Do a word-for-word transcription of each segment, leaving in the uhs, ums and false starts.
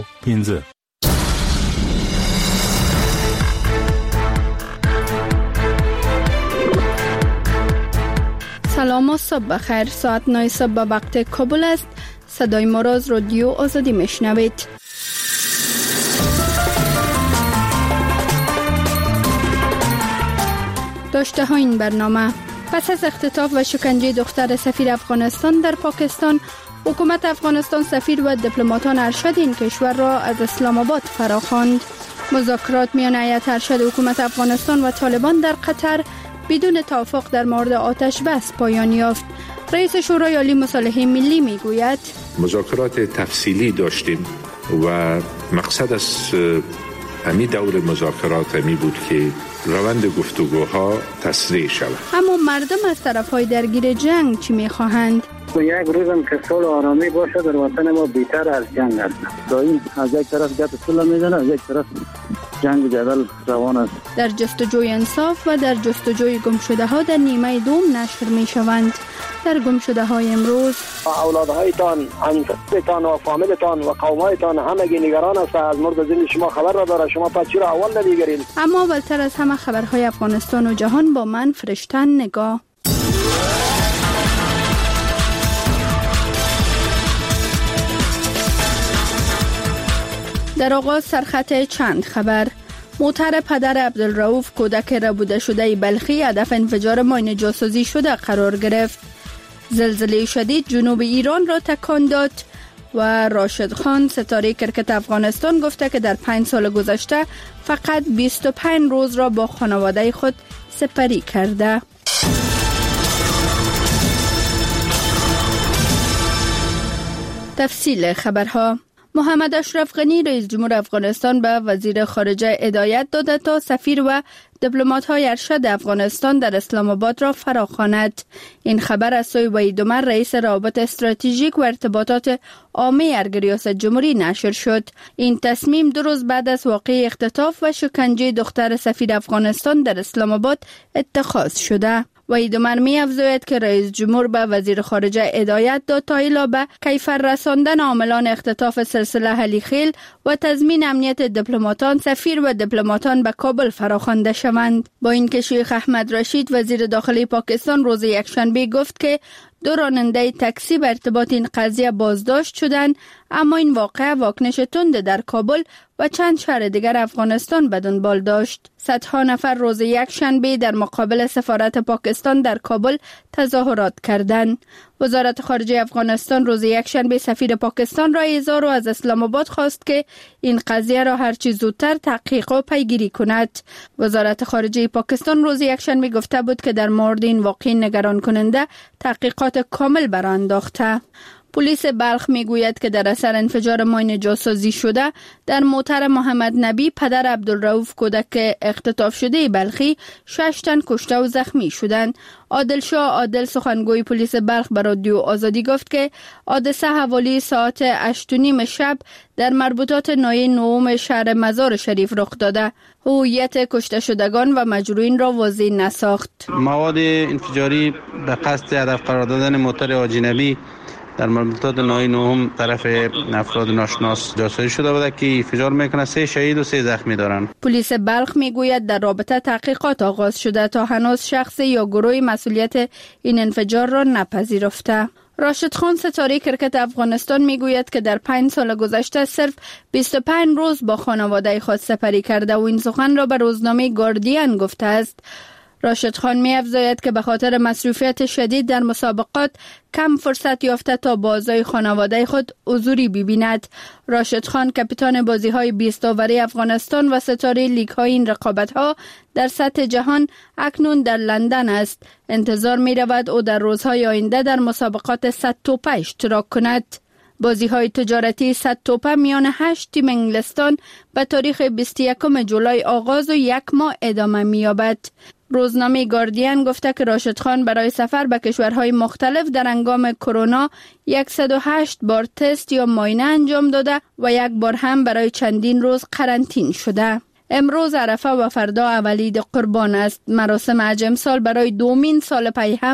پینزه. سلام و صبح بخیر. ساعت نه صبح به وقت کابل است. صدای ما را از رادیو آزادی میشنوید. داشته ها این برنامه: پس از اختطاف و شکنجه دختر سفیر افغانستان در پاکستان، حکومت افغانستان سفیر و دیپلماتان ارشد این کشور را از اسلام آباد فراخواند. مذاکرات میان هیئت ارشد حکومت افغانستان و طالبان در قطر بدون توافق در مورد آتش بس پایان یافت. رئیس شورای عالی مصالحه ملی میگوید مذاکرات تفصیلی داشتیم و مقصد از همین دور مذاکرات همی بود که روند گفتگوها تسریع شود. اما مردم از طرفهای درگیر جنگ چی میخواهند؟ یک روزم که صلح و آرامی باشه در وطن ما بیشتر از جنگ است. دائم از یک طرف گپ صلح میزنه، از یک طرف جنگ و جدل روان است. در جستجوی انصاف و در جستجوی گمشده ها در نیمه دوم نشر می شوند. در گمشده های امروز اولادهایتان، انفستان و فامیلتان و قومایتان همگی نگران است از مورد زندگی شما خبر را داره. شما پس چرا اول نمیگرین؟ اما اولتر از همه خبرهای افغانستان و جهان با من فرشتن نگاه. در آغاز سرخط چند خبر: موتر پدر عبدالرؤوف کودک ربوده شده بلخی هدف انفجار ماین جاسوسی شده قرار گرفت. زلزله شدید جنوب ایران را تکان داد و راشد خان ستاره کرکت افغانستان گفته که در پنج سال گذشته فقط بیست و پنج روز را با خانواده خود سپری کرده. تفصیل خبرها: محمد اشرف غنی رئیس جمهور افغانستان به وزیر خارجه هدایت داده تا سفیر و دیپلمات‌های ارشد افغانستان در اسلام آباد را فراخواند. این خبر از سوی وحید عمر رئیس روابط استراتژیک و ارتباطات عامه ارگ ریاست جمهوری نشر شد. این تصمیم دو روز بعد از واقعه اختطاف و شکنجه دختر سفیر افغانستان در اسلام آباد اتخاذ شده. وحید عمر می افزاید که رئیس جمهور به وزیر خارجه هدایت داد تا الا به کیفر رساندن عاملان اختطاف سلسله علیخیل و تضمین امنیت دیپلماتان، سفیر و دیپلماتان به کابل فراخوانده شوند. با اینکه شیخ احمد رشید وزیر داخلی پاکستان روز یکشنبه گفت که دو راننده تاکسی به ارتباط این قضیه بازداشت شدند، اما این واقعه واکنش تند در کابل و چند شهر دیگر افغانستان به دنبال داشت. صدها نفر روز یکشنبه در مقابل سفارت پاکستان در کابل تظاهرات کردند. وزارت خارجه افغانستان روز یکشنبه سفیر پاکستان را احضار و از اسلام آباد خواست که این قضیه را هرچی زودتر تحقیق و پیگیری کند. وزارت خارجه پاکستان روز یکشنبه گفته بود که در مورد این واقعه نگران کننده تحقیقات کامل برانداخته. پلیس بلخ میگوید که در اثر انفجار ماین جاسوسی شده در موتر محمد نبی پدر عبدالرؤوف کودک اختطاف شده بلخی شش تن کشته و زخمی شدند. عادل شاه عادل سخنگوی پلیس بلخ به رادیو آزادی گفت که حادثه حوالی ساعت هشت و نیم شب در مربوطات ناحیه نهم شهر مزار شریف رخ داده. هویت کشته شدگان و مجروحین را واضح نساخت. مواد انفجاری به قصد هدف قرار دادن موتر حاجی نبی در مربوطات ناحیه نهم طرف افراد ناشناس جاسوسی شده بوده که انفجار میکنه. سه شهید و سه زخمی دارند. پلیس بلخ میگوید در رابطه تحقیقات آغاز شده تا هنوز شخص یا گروه مسئولیت این انفجار را نپذیرفته. راشد خان ستاره کرکت افغانستان میگوید که در پنج سال گذشته صرف بیست و پنج روز با خانواده خود سپری کرده و این سخن را به روزنامه گاردین گفته است. راشد خان می افزاید که به خاطر مصروفیت شدید در مسابقات کم فرصت یافته تا بازی خانواده خود حضوری ببیند. راشد خان کاپیتان بازی‌های بیست اوری افغانستان و ستاره لیگ‌های این رقابت‌ها در سطح جهان اکنون در لندن است. انتظار می‌رود او در روزهای آینده در مسابقات صد توپه اشتراک کند. بازی‌های تجارتی صد توپه میان هشت تیم انگلستان به تاریخ بیست و یکم جولای آغاز و یک ماه ادامه می‌یابد. روزنامه گاردین گفته که راشد خان برای سفر به کشورهای مختلف در هنگام کرونا صد و هشت بار تست یا معاینه انجام داده و یک بار هم برای چندین روز قرنطینه شده. امروز عرفه و فردا اولید قربان است. مراسم حج امسال برای دومین سال پی هم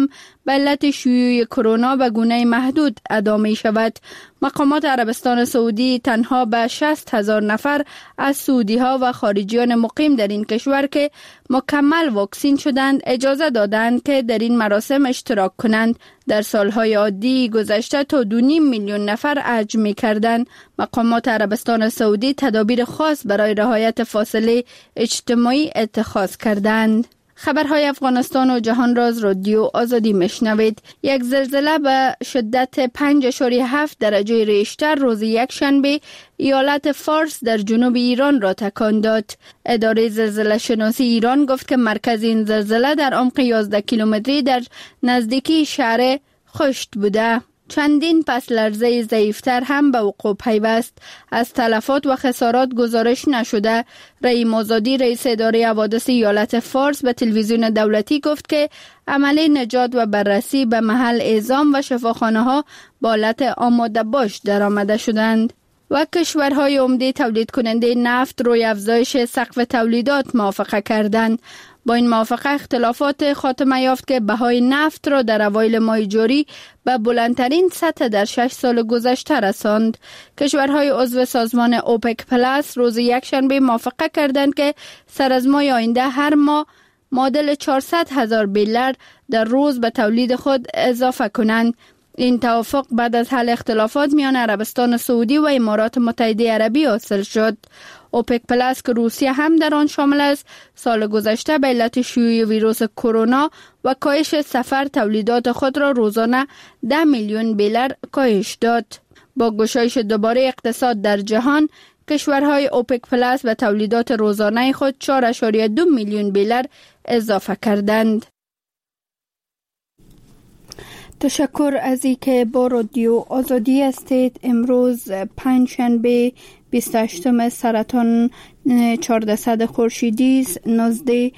به علت شیوع کرونا به گونه محدود ادا می شود. مقامات عربستان سعودی تنها به شصت هزار نفر از سعودی ها و خارجیان مقیم در این کشور که مکمل واکسین شدند اجازه دادند که در این مراسم اشتراک کنند. در سالهای عادی گذشته تا دو و نیم میلیون نفر حج می کردند. مقامات عربستان سعودی تدابیر خاص برای رعایت فاصله اجتماعی اتخاذ کردند. خبرهای افغانستان و جهان راز رادیو آزادی میشنوید. یک زلزله به شدت پنج اشاره هفت درجه ریشتر روز یکشنبه ایالت فارس در جنوب ایران را تکان داد. اداره زلزله شناسی ایران گفت که مرکز این زلزله در عمق یازده کیلومتری در نزدیکی شهر خشت بوده. چندین پس لرزه ضعیفتر هم به وقوع پیوست. از تلفات و خسارات گزارش نشده. رحیم آزادی رئیس اداره حوادث ایالت فارس به تلویزیون دولتی گفت که عمل نجات و بررسی به محل اعزام و شفاخانه ها با حالت آماده باش در آمده شدند. و کشورهای عمده تولید کننده نفت روی افزایش سقف تولیدات موافقه کردند. با این موافقه اختلافات خاتمه یافت که بهای نفت را در اوایل ماه جاری به بلندترین سطح در شش سال گذشته رساند. کشورهای عضو سازمان اوپک پلاس روز یکشنبه موافقه کردند که سر از ماه آینده هر ماه معادل چهارصد هزار بیرل در روز به تولید خود اضافه کنند. این توافق بعد از حل اختلافات میان عربستان سعودی و امارات متحده عربی حاصل شد. اوپک پلاس که روسیه هم در آن شامل است، سال گذشته به علت شیوع ویروس کرونا و کاهش سفر تولیدات خود را روزانه ده میلیون بیرل کاهش داد. با گشایش دوباره اقتصاد در جهان، کشورهای اوپک پلاس به تولیدات روزانه خود چهار اشاره دو میلیون بیرل اضافه کردند. تشکر از اینکه با رادیو آزادی هستید. امروز پنجشنبه بیست و هشتم سرطان چهارصد خورشیدی است، نوزدهم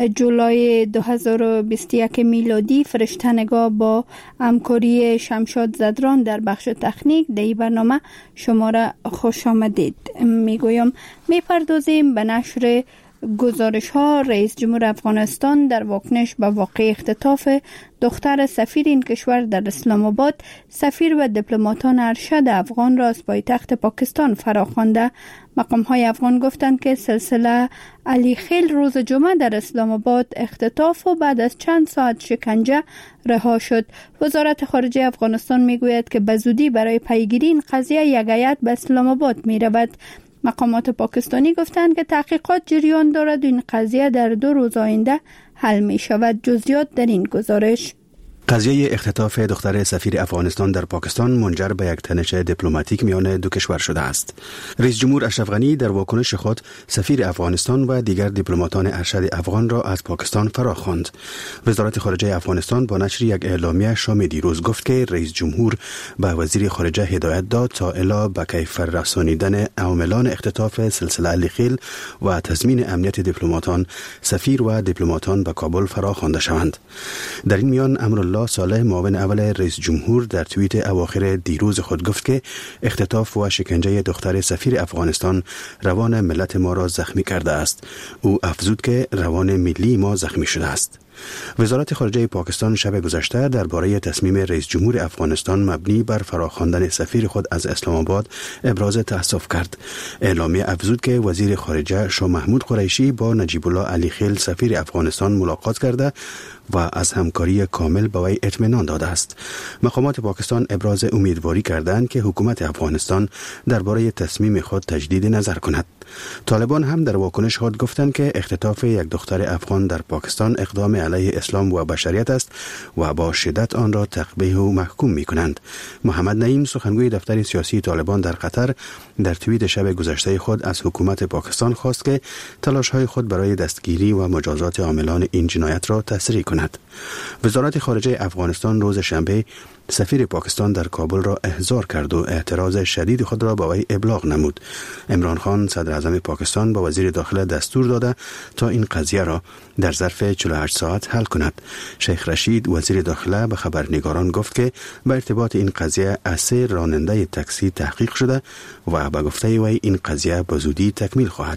جولای دو هزار و بیست و یک میلادی. فرشته نگاه با همکاری شمشاد زدران در بخش تکنیک در این برنامه شما را خوش آمدید میگویم. میپردازیم به نشر گزارش ها. رئیس جمهور افغانستان در واکنش به واقع اختطاف دختر سفیر این کشور در اسلام آباد، سفیر و دیپلماتان ارشد افغان را از پایتخت پاکستان فراخوانده. مقام های افغان گفتند که سلسله علی خیل روز جمعه در اسلام آباد اختطاف و بعد از چند ساعت شکنجه رها شد. وزارت خارجه افغانستان میگوید که به زودی برای پیگیری این قضیه یک هیئت به اسلام آباد می رود. مقامات پاکستانی گفتند که تحقیقات جریان دارد و این قضیه در دو روز آینده حل می شود. جزئیات در این گزارش. قضیه اختطاف دختر سفیر افغانستان در پاکستان منجر به یک تنش دیپلماتیک میان دو کشور شده است. رئیس جمهور اشرف غنی در واکنش خود سفیر افغانستان و دیگر دیپلماتان ارشد افغان را از پاکستان فراخواند. وزارت خارجه افغانستان با نشر یک اعلامیه شام دیروز گفت که رئیس جمهور به وزیر خارجه هدایت داد تا الی به کیفر رسانیدن عاملان اختطاف سلسله علی خیل و تضمین امنیت دیپلماتان، سفیر و دیپلماتان به کابل فراخوانده شوند. در این میان امرالله صالح معاون اول رئیس جمهور در توییت اواخر دیروز خود گفت که اختطاف و شکنجه دختر سفیر افغانستان روان ملت ما را زخمی کرده است. او افزود که روان ملی ما زخمی شده است. وزارت خارجه پاکستان شب گذشته درباره تصمیم رئیس جمهور افغانستان مبنی بر فراخواندن سفیر خود از اسلام آباد ابراز تأسف کرد. اعلامیه افزود که وزیر خارجه شاه محمود قریشی با نجیب الله علی خیل سفیر افغانستان ملاقات کرده و از همکاری کامل به وی اطمینان داده است. مقامات پاکستان ابراز امیدواری کردند که حکومت افغانستان درباره تصمیم خود تجدید نظر کند. طالبان هم در واکنش خود گفتند که اختطاف یک دختر افغان در پاکستان اقدام علیه اسلام و بشریت است و با شدت آن را تقبیح و محکوم می کنند. محمد نعیم سخنگوی دفتر سیاسی طالبان در قطر در توییت شب گذشته خود از حکومت پاکستان خواست که تلاش‌های خود برای دستگیری و مجازات عاملان این جنایت را تسریع کند. وزارت خارجه افغانستان روز شنبه سفیر پاکستان در کابل را احضار کرد و اعتراض شدید خود را به وی ابلاغ نمود. عمران خان صدر اعظم پاکستان با وزیر داخله دستور داده تا این قضیه را در ظرف چهل و هشت ساعت حل کند. شیخ رشید وزیر داخله به خبرنگاران گفت که به ارتباط این قضیه از سه راننده تاکسی تحقیق شده و به گفته وی این قضیه به زودی تکمیل خواهد شد.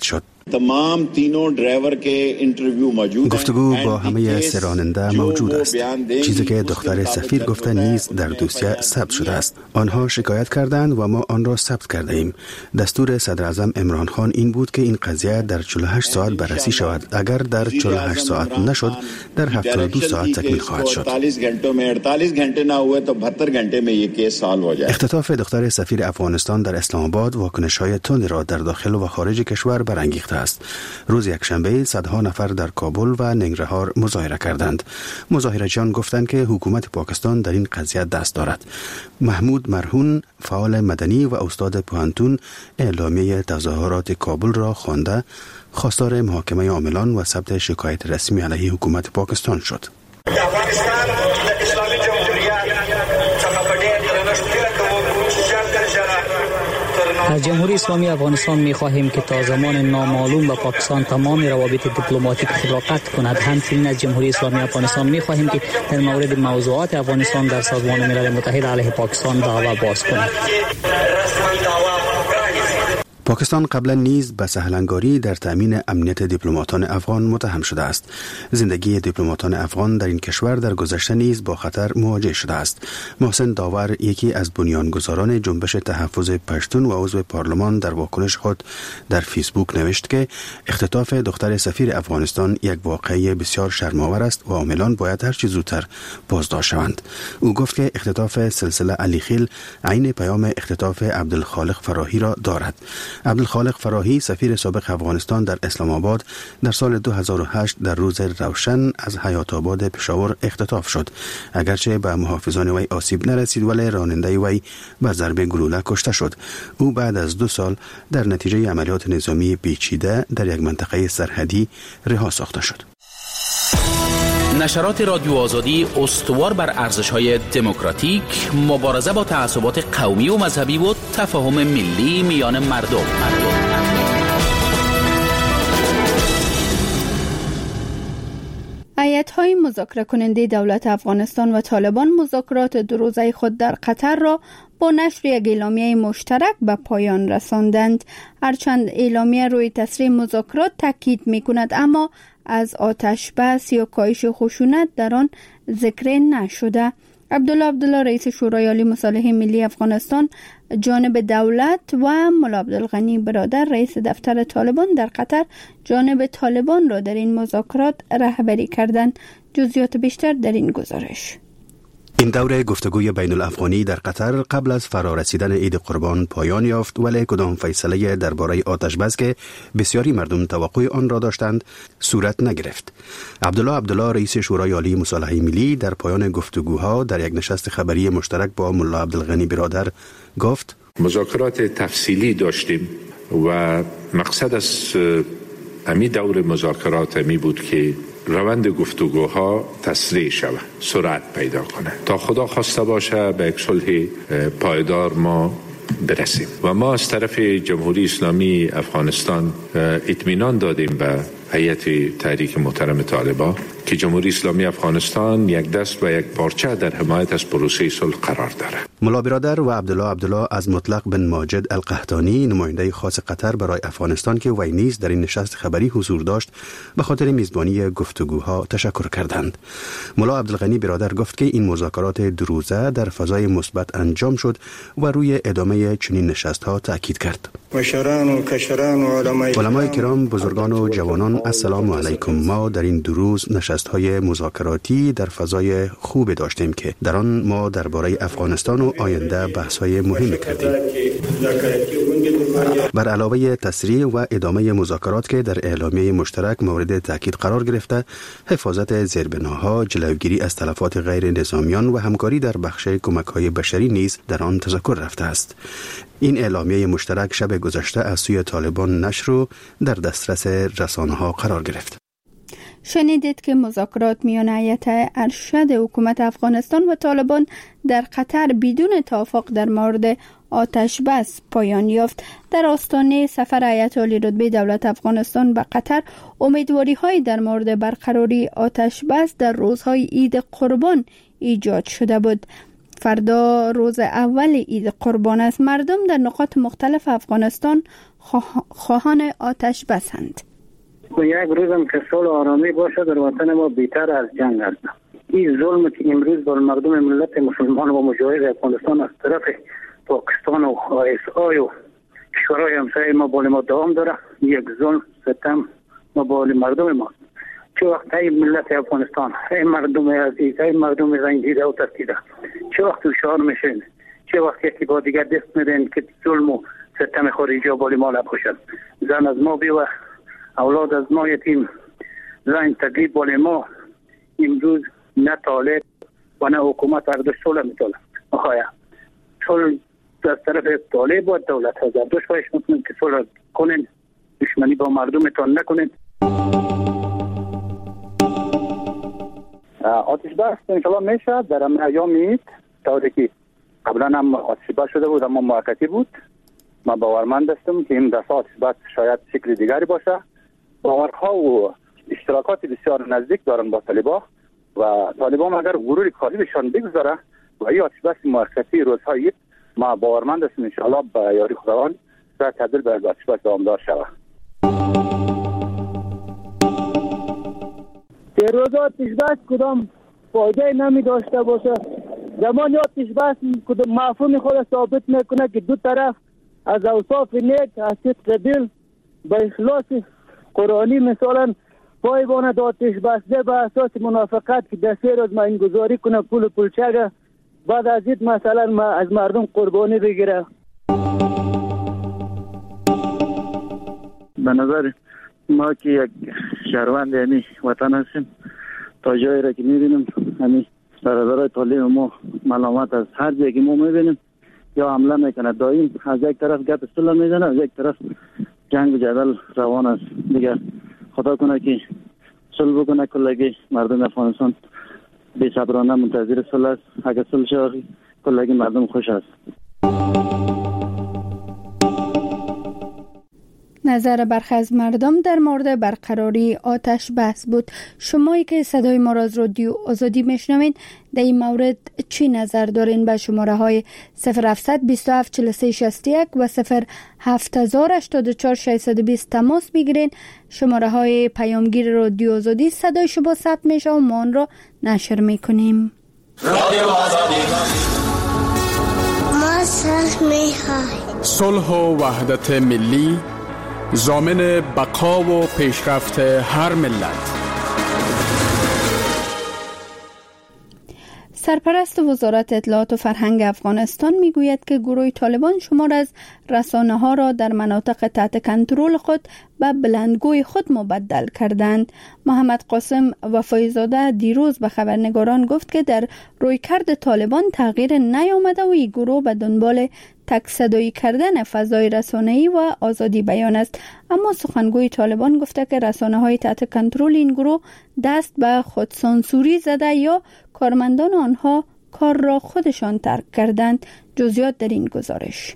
تمام تینوں ڈرائیور کے انٹرویو موجود ہیں. گفتگو با همه سه راننده موجود است. چیزی که دختر سفیر گفته نیز در دوسیه ثبت شده است. آنها شکایت کردند و ما آن را ثبت کرده ایم. دستور صدر اعظم عمران خان این بود که این قضیه در چهل و هشت ساعت بررسی شود. اگر در چهل و هشت ساعت نشد، در هفتاد و دو ساعت تکمیل خواهد شد. اختطاف دختر سفیر افغانستان در اسلام آباد واکنش‌های تندی را در داخل و خارج کشور برانگیخته است. روز یکشنبه صدها نفر در کابل و ننگرهار مظاهره کردند. مظاهره‌جویان گفتند که حکومت پاکستان در این قضیه دست دارد. محمود مرهون، فعال مدنی و استاد پوهنتون، اعلامیه تظاهرات کابل را خوانده خواستار محاکمه عاملان و ثبت شکایت رسمی علیه حکومت پاکستان شد. افغانستان د اسلامي جمهوریت څخه په ډېر درنښت از جمهوری اسلامی افغانستان می‌خواهیم که تا زمان نامعلوم به پاکستان تمام روابط دیپلماتیک خود را قطع کند. همچنین از جمهوری اسلامی افغانستان می‌خواهیم که در مورد موضوعات افغانستان در سازمان ملل متحد علیه پاکستان دعوا باز کند. پاکستان قبلا نیز به سهلنگاری در تأمین امنیت دیپلماتان افغان متهم شده است. زندگی دیپلماتان افغان در این کشور در گذشته نیز با خطر مواجه شده است. محسن داور، یکی از بنیانگذاران جنبش تحفظ پشتون و عضو پارلمان، در واکنش خود در فیسبوک نوشت که اختطاف دختر سفیر افغانستان یک واقعه بسیار شرم‌آور است و عاملان باید هر چه زودتر بازداشت شوند. او گفت که اختطاف سلسله علیخیل عین پیام اختطاف عبدالخالق فراهی را دارد. عبدالخالق فراهی، سفیر سابق افغانستان در اسلام آباد، در سال دو هزار و هشت در روز روشن از حیات آباد پشاور اختطاف شد. اگرچه به محافظان وی آسیب نرسید، ولی راننده وی به ضرب گلوله کشته شد. او بعد از دو سال در نتیجه عملیات نظامی پیچیده در یک منطقه سرحدی رها ساخته شد. نشرات رادیو آزادی استوار بر ارزش‌های دموکراتیک، مبارزه با تعصبات قومی و مذهبی و تفاهم ملی میان مردم. هیئت‌های مذاکره کننده دولت افغانستان و طالبان مذاکرات دو روزه خود در قطر را با نشر یک اعلامیه مشترک به پایان رساندند. هرچند اعلامیه روی تسریع مذاکرات تاکید می‌کند، اما از آتش بس یا کاهش خشونت در آن ذکر نشده. عبدالله عبدالله رئیس شورای عالی مصالح ملی افغانستان جانب دولت و ملا عبدالغنی برادر رئیس دفتر طالبان در قطر جانب طالبان را در این مذاکرات رهبری کردند. جزئیات بیشتر در این گزارش. این دوره گفتگوی بین الافغانی در قطر قبل از فرارسیدن عید قربان پایان یافت، ولی کدام فیصله درباره آتش بس که بسیاری مردم توقع آن را داشتند صورت نگرفت. عبدالله عبدالله رئیس شورای عالی مصالحه ملی در پایان گفتگوها در یک نشست خبری مشترک با ملا عبدالغنی برادر گفت: مذاکرات تفصیلی داشتیم و مقصد از امی دور مذاکرات امی بود که روند گفتگوها تسریع شود، سرعت پیدا کنه تا خدا خواسته باشه به یک صلح پایدار ما برسیم. و ما از طرف جمهوری اسلامی افغانستان اطمینان دادیم به هیئت تحریک محترم طالبان که جمهوری اسلامی افغانستان یک دست و یک پارچه در حمایت از پروسه صلح قرار داره. ملا برادر و عبدالله عبدالله از مطلق بن ماجد القحطانی، نماینده خاص قطر برای افغانستان که وی نیز در این نشست خبری حضور داشت، به خاطر میزبانی گفتگوها تشکر کردند. ملا عبدالغنی برادر گفت که این مذاکرات دو روزه در فضای مثبت انجام شد و روی ادامه چنین نشست‌ها تاکید کرد. مشران و کشران و علمای علمای کرام، بزرگان و جوانان، السلام علیکم. ما در این دو روز نشست‌های مذاکراتی در فضای خوب داشتیم که در آن ما درباره افغانستان و آینده بحث‌های مهم کردیم. بر علاوه تسریع و ادامه مذاکرات که در اعلامیه مشترک مورد تاکید قرار گرفته، حفاظت زیربناها، جلوگیری از تلفات غیر نظامیان و همکاری در بخش کمک‌های بشری نیز در آن تذکر رفته است. این اعلامیه مشترک شب گذشته از سوی طالبان نشر و در دسترس رسانه‌ها قرار گرفت. شنیدید که مذاکرات میان هیئت ارشد حکومت افغانستان و طالبان در قطر بدون توافق در مورد آتش بس پایان یافت. در آستانه سفر هیئت عالی رتبه دولت افغانستان به قطر، امیدواری‌های در مورد برقراری آتش بس در روزهای عید قربان ایجاد شده بود. فردا روز اول عید قربان است. مردم در نقاط مختلف افغانستان خواهان آتش بسند. یک روزم که صلح و آرامی باشه در وطن ما بیشتر از جنگ است. این ظلم که امروز بر مردم ملت مسلمان و مجاهد افغانستان از طرف پاکستان و آی اس آی و کشورهای همسایه ما بال ما دوام داره، یک ظلم ستم ما بال مردم ما. چه وقت ای ملت افغانستان، ای مردم عزیز، ای مردم رنجیده و ترکیده، چه وقت هوشیار میشین، چه وقت یکی با دیگر دست میدین که ظلم و ستم خارجی ها بال ما نباشد. زن از ما بیوه، اولاد از ما یتیم، زن تقریب بال ما. امروز نه طالب و نه حکومت اردوش صلح میتونه آخایا صلح از طرف طالب و دولت ها اردوش باش میتونیم که صلح کنین، دشمنی با مردمتان نکنین. آتش بس انشالله میشه در ایامی طوری که قبلا هم آتش بس شده بود اما موقتی بود. من باورمند هستم که این دفعه آتش بس شاید شکل دیگری باشه. باورها و اشتراکات بسیار نزدیک دارن با طالبان و طالبان اگر غرور کاری بهشان بگذاره و این آتش بس موقتی روزهای ما باورمند هستم انشالله با یاری خداوند در تبدیل به آتش بس دوامدار شود. که روز آتش بس کدام فایده نمی داشته باشه. زمان آتش بس کدام مفهوم خود ثابت میکنه که دو طرف از اوصاف نیک، از صدق دل با اخلاص قرآنی مثلا پایبان آتش بسته به اساس منافقت که در سه روز ما این گذاری کنه پول پولچگه بعد از این مثلا ما از مردم قربانی بگیره. به نظر ما که یک شهروند یعنی وطن هستیم، تا جایی را که میبینیم یعنی برادرای طالب ما ملامت از هر جایی که ما میبینیم یا حمله میکنه، دائم از یک طرف گپ صلح میزنه، از یک طرف جنگ و جدل روان است. دیگه خدا کنه که صلح بکنه، کلگی مردم افغانستان بی صبرانه منتظر صلح است. اگر صلح شد کلگی مردم خوش است. نظر برخی از مردم در مورد برقراری آتش بس بود. شمایی که صدای ما را از رادیو آزادی میشنوین در این مورد چی نظر دارین؟ به شماره های صفر هفتصد بیست و هفت چهل و سه شصت و یک و صفر هفت هزار هشتاد و چهار ششصد و بیست تماس بگیرین. شماره های پیامگیر رادیو آزادی صدای شما ثبت میشه و ما آن را نشر میکنیم. رادیو آزادی ما صلح میخواهیم. صلح و وحدت ملی ضامن بقا و پیشرفت هر ملت. سرپرست وزارت اطلاعات و فرهنگ افغانستان میگوید که گروه طالبان شمار از رسانه ها را در مناطق تحت کنترل خود به بلندگوی خود مبدل کردند. محمد قاسم وفایزاده دیروز به خبرنگاران گفت که در رویکرد طالبان تغییر نیامده و این گروه به دنبال تک صدایی کردن فضای رسانه‌ای و آزادی بیان است. اما سخنگوی طالبان گفته که رسانه‌های تحت کنترل این گروه دست به خودسانسوری زده یا کارمندان آنها کار را خودشان ترک کردند. جزئیات در این گزارش.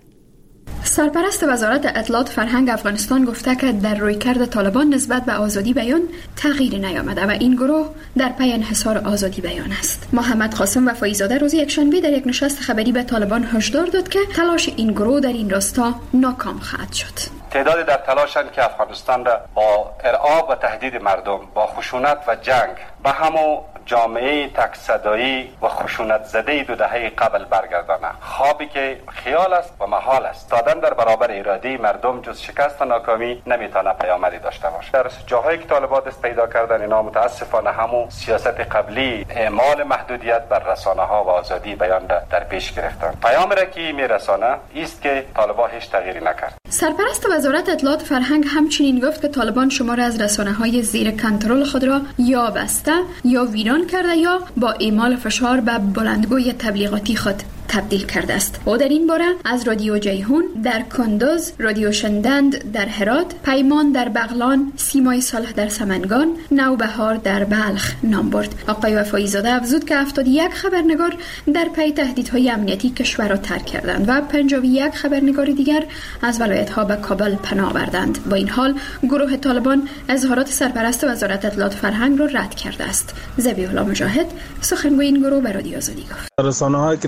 سرپرست وزارت اطلاعات فرهنگ افغانستان گفته که در رویکرد طالبان نسبت به آزادی بیان تغییری نیامده و این گروه در پی انحصار آزادی بیان است. محمد قاسم وفایزاده روز یکشنبه در یک نشست خبری به طالبان هشدار داد که تلاش این گروه در این راستا ناکام خواهد شد. تعدادی در تلاشند که افغانستان را با ارعاب و تهدید مردم، با خشونت و جنگ به همو جامعه تکصدایی و خشونت زده دو دهه قبل برگردانه. خوابی که خیال است و محال است. دادن در برابر اراده مردم جز شکست و ناکامی نمیتونه پیامدی داشته باشه. در جاهایی که طالبان دست پیدا کردن اینا متاسفانه همو سیاست قبلی اعمال محدودیت بر رسانه ها و آزادی بیان در پیش گرفتن. پیام را که میرسانه است که طالبان هیچ تغییری نکرد. سرپرست وزارت اطلاعات فرهنگ همچنین گفت که طالبان شمار از رسانه‌های زیر کنترل خود را یا بسته یا ویران کرده یا با اعمال فشار به بلندگوی تبلیغاتی خود تبدیل کرده است. او در این باره از رادیو جیهون در کندوز، رادیو شندند در هرات، پیمان در بغلان، سیمای صالح در سمنگان، نوبهار در بلخ نام برد. آقای وفایزاده افزود که هفتاد و یک خبرنگار در پی تهدیدهای امنیتی کشور را ترک کردند و پنجاه و یک خبرنگار دیگر از ولایت‌ها به کابل پناه بردند. با این حال گروه طالبان اظهارات سرپرست وزارت اطلاعات فرهنگ را رد کرده است. ذبیح الله مجاهد سخنگوی این گروه به رادیو آزادی گفت: رسانه‌هایی که در ساحات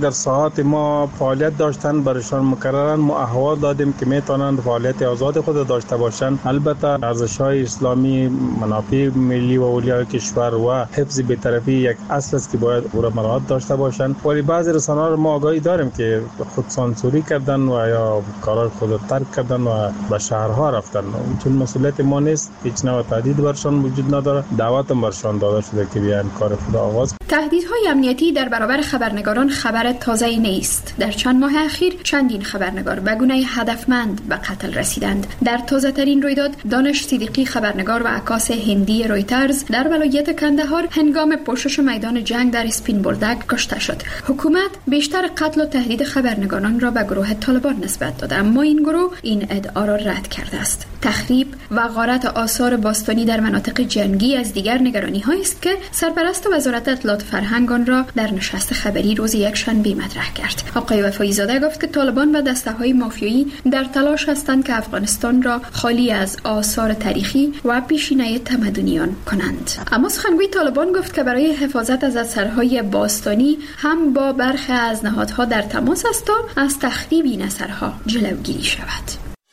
امکانات ما فعالیت داشتن برایشان مکررا ما احوال دادیم که میتونند فعالیت آزاد خود داشته باشند. البته ارزش‌های اسلامی، منافع ملی و اولیای کشور و حفظ بی‌طرفی یک اصل است که باید او را مراعات داشته باشند. ولی بعضی رسانه‌ها ما آگاهی داریم که خود سانسوری کردن و یا کارهای خود ترک کردن و به شهرها رفتن. چون مسئولیت ما نیست، هیچ نوع تهدید برشان وجود نداره. دعوت هم برشان داده شده که بیان کار خود آغاز. تهدیدهای امنیتی در برابر خبرنگاران خبر تازه‌ای نیست. در چند ماه اخیر چندین خبرنگار به گونه هدفمند به قتل رسیدند. در تازه ترین رویداد دانش صدیقی خبرنگار و عکاس هندی رویترز در ولایت کندهار هنگام پوشش میدان جنگ در اسپین بولدک کشته شد. حکومت بیشتر قتل و تهدید خبرنگاران را به گروه طالبان نسبت داده، اما این گروه این ادعا را رد کرده است. تخریب و غارت آثار باستانی در مناطق جنگی از دیگر نگرانی‌هایی است که سرپرست وزارت اطلاعات فرهنگ آن را در نشست خبری روز یکشنبه مطرح کرد. آقای وفایی زاده گفت که طالبان و دسته‌های مافیایی در تلاش هستند که افغانستان را خالی از آثار تاریخی و پیشینه تمدنیان کنند. اما سخنگوی طالبان گفت که برای حفاظت از اثرهای باستانی هم با برخی از نهادها در تماس است تا از تخریب این اثرها جلوگیری شود.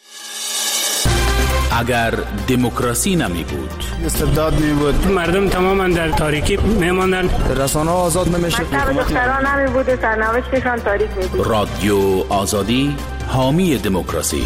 اگر دموکراسی نمی بود، استبداد می بود، مردم تماما در تاریکی می ماندن، رسانه ها آزاد نمی شد، دختران نمی بود، سرنوشتشان تاریک می بود. رادیو آزادی، حامی دموکراسی.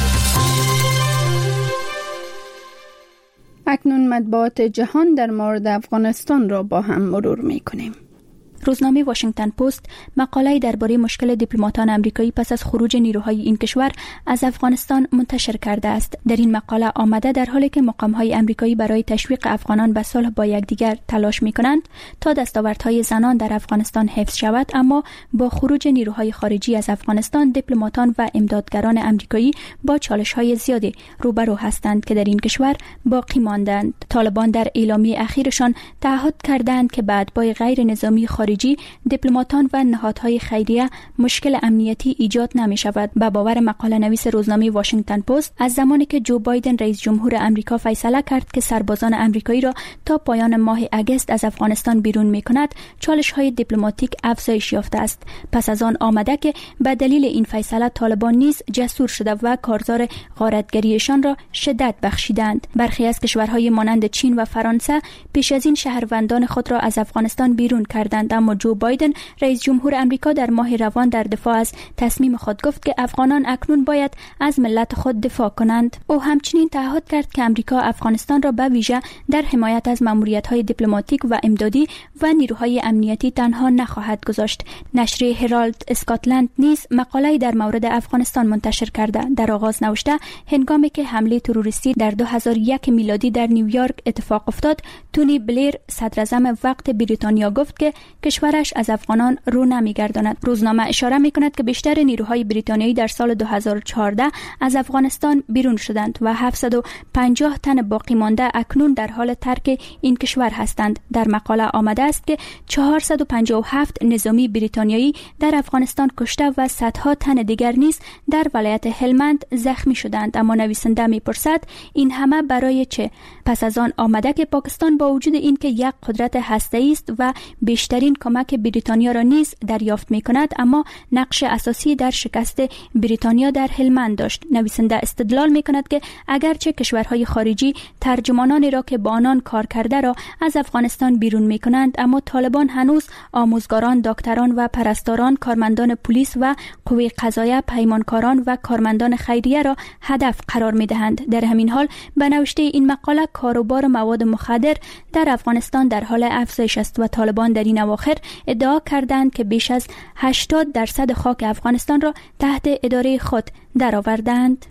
اکنون مطبوعات جهان در مورد افغانستان را با هم مرور می کنیم. روزنامه واشنگتن پست مقاله‌ای درباره مشکل دیپلماتان آمریکایی پس از خروج نیروهای این کشور از افغانستان منتشر کرده است. در این مقاله آمده در حالی که مقام‌های آمریکایی برای تشویق افغانان به صلح با یکدیگر تلاش می‌کنند تا دستاوردهای زنان در افغانستان حفظ شود، اما با خروج نیروهای خارجی از افغانستان دیپلماتان و امدادگران آمریکایی با چالش‌های زیادی روبرو هستند که در این کشور باقی ماندند. طالبان در اعلامیه اخیرشان تعهد کردند که به اتباع غیر نظامی خارجی دیپلماتان و نهادهای خیریه مشکل امنیتی ایجاد نمی شود. به باور مقاله نویس روزنامه واشنگتن پست، از زمانی که جو بایدن رئیس جمهور آمریکا فیصله کرد که سربازان آمریکایی را تا پایان ماه اگست از افغانستان بیرون می کند، چالش های دیپلماتیک افزایش یافته است. پس از آن آمده که به دلیل این فیصله طالبان نیز جسور شده و کارزار غارتگریشان را شدت بخشیدند. برخی از کشورهای مانند چین و فرانسه پیش از این شهروندان خود را از افغانستان بیرون کردند، اما جو بایدن رئیس جمهور آمریکا در ماه روان در دفاع از تصمیم خود گفت که افغانان اکنون باید از ملت خود دفاع کنند. او همچنین تعهد کرد که آمریکا افغانستان را به ویژه در حمایت از ماموریت‌های دیپلماتیک و امدادی و نیروهای امنیتی تنها نخواهد گذاشت. نشریه هرالد اسکاتلند نیز مقاله‌ای در مورد افغانستان منتشر کرده. در آغاز نوشته هنگامی که حمله تروریستی در دو هزار و یک میلادی در نیویورک اتفاق افتاد، تونی بلیر صدراعظم وقت بریتانیا گفت که کشورش از افغانان رو نمیگرداند. روزنامه اشاره میکند که بیشتر نیروهای بریتانیایی در سال دو هزار و چهارده از افغانستان بیرون شدند و هفتصد و پنجاه تن باقی مانده اکنون در حال ترک این کشور هستند. در مقاله آمده است که چهارصد و پنجاه و هفت نظامی بریتانیایی در افغانستان کشته و صدها تن دیگر نیز در ولایت هلمند زخمی شدند. اما نویسنده میپرسد این همه برای چه؟ پس از آن آمده که پاکستان با وجود اینکه یک قدرت هسته‌ای است و بیشترین کمک بریتانیا را نیز دریافت می کند، اما نقش اساسی در شکست بریتانیا در هلمند داشت. نویسنده استدلال می کند که اگرچه کشورهای خارجی ترجمانانی را که با آنان کار کرده را از افغانستان بیرون می کنند، اما طالبان هنوز آموزگاران، دکتران و پرستاران، کارمندان پلیس و قوه قضاییه، پیمانکاران و کارمندان خیریه را هدف قرار می دهند. در همین حال به نوشته این مقاله کاروبار مواد مخدر در افغانستان در حال افزایش است و طالبان در این اواخر ادعا کردند که بیش از هشتاد درصد خاک افغانستان را تحت اداره خود درآوردند.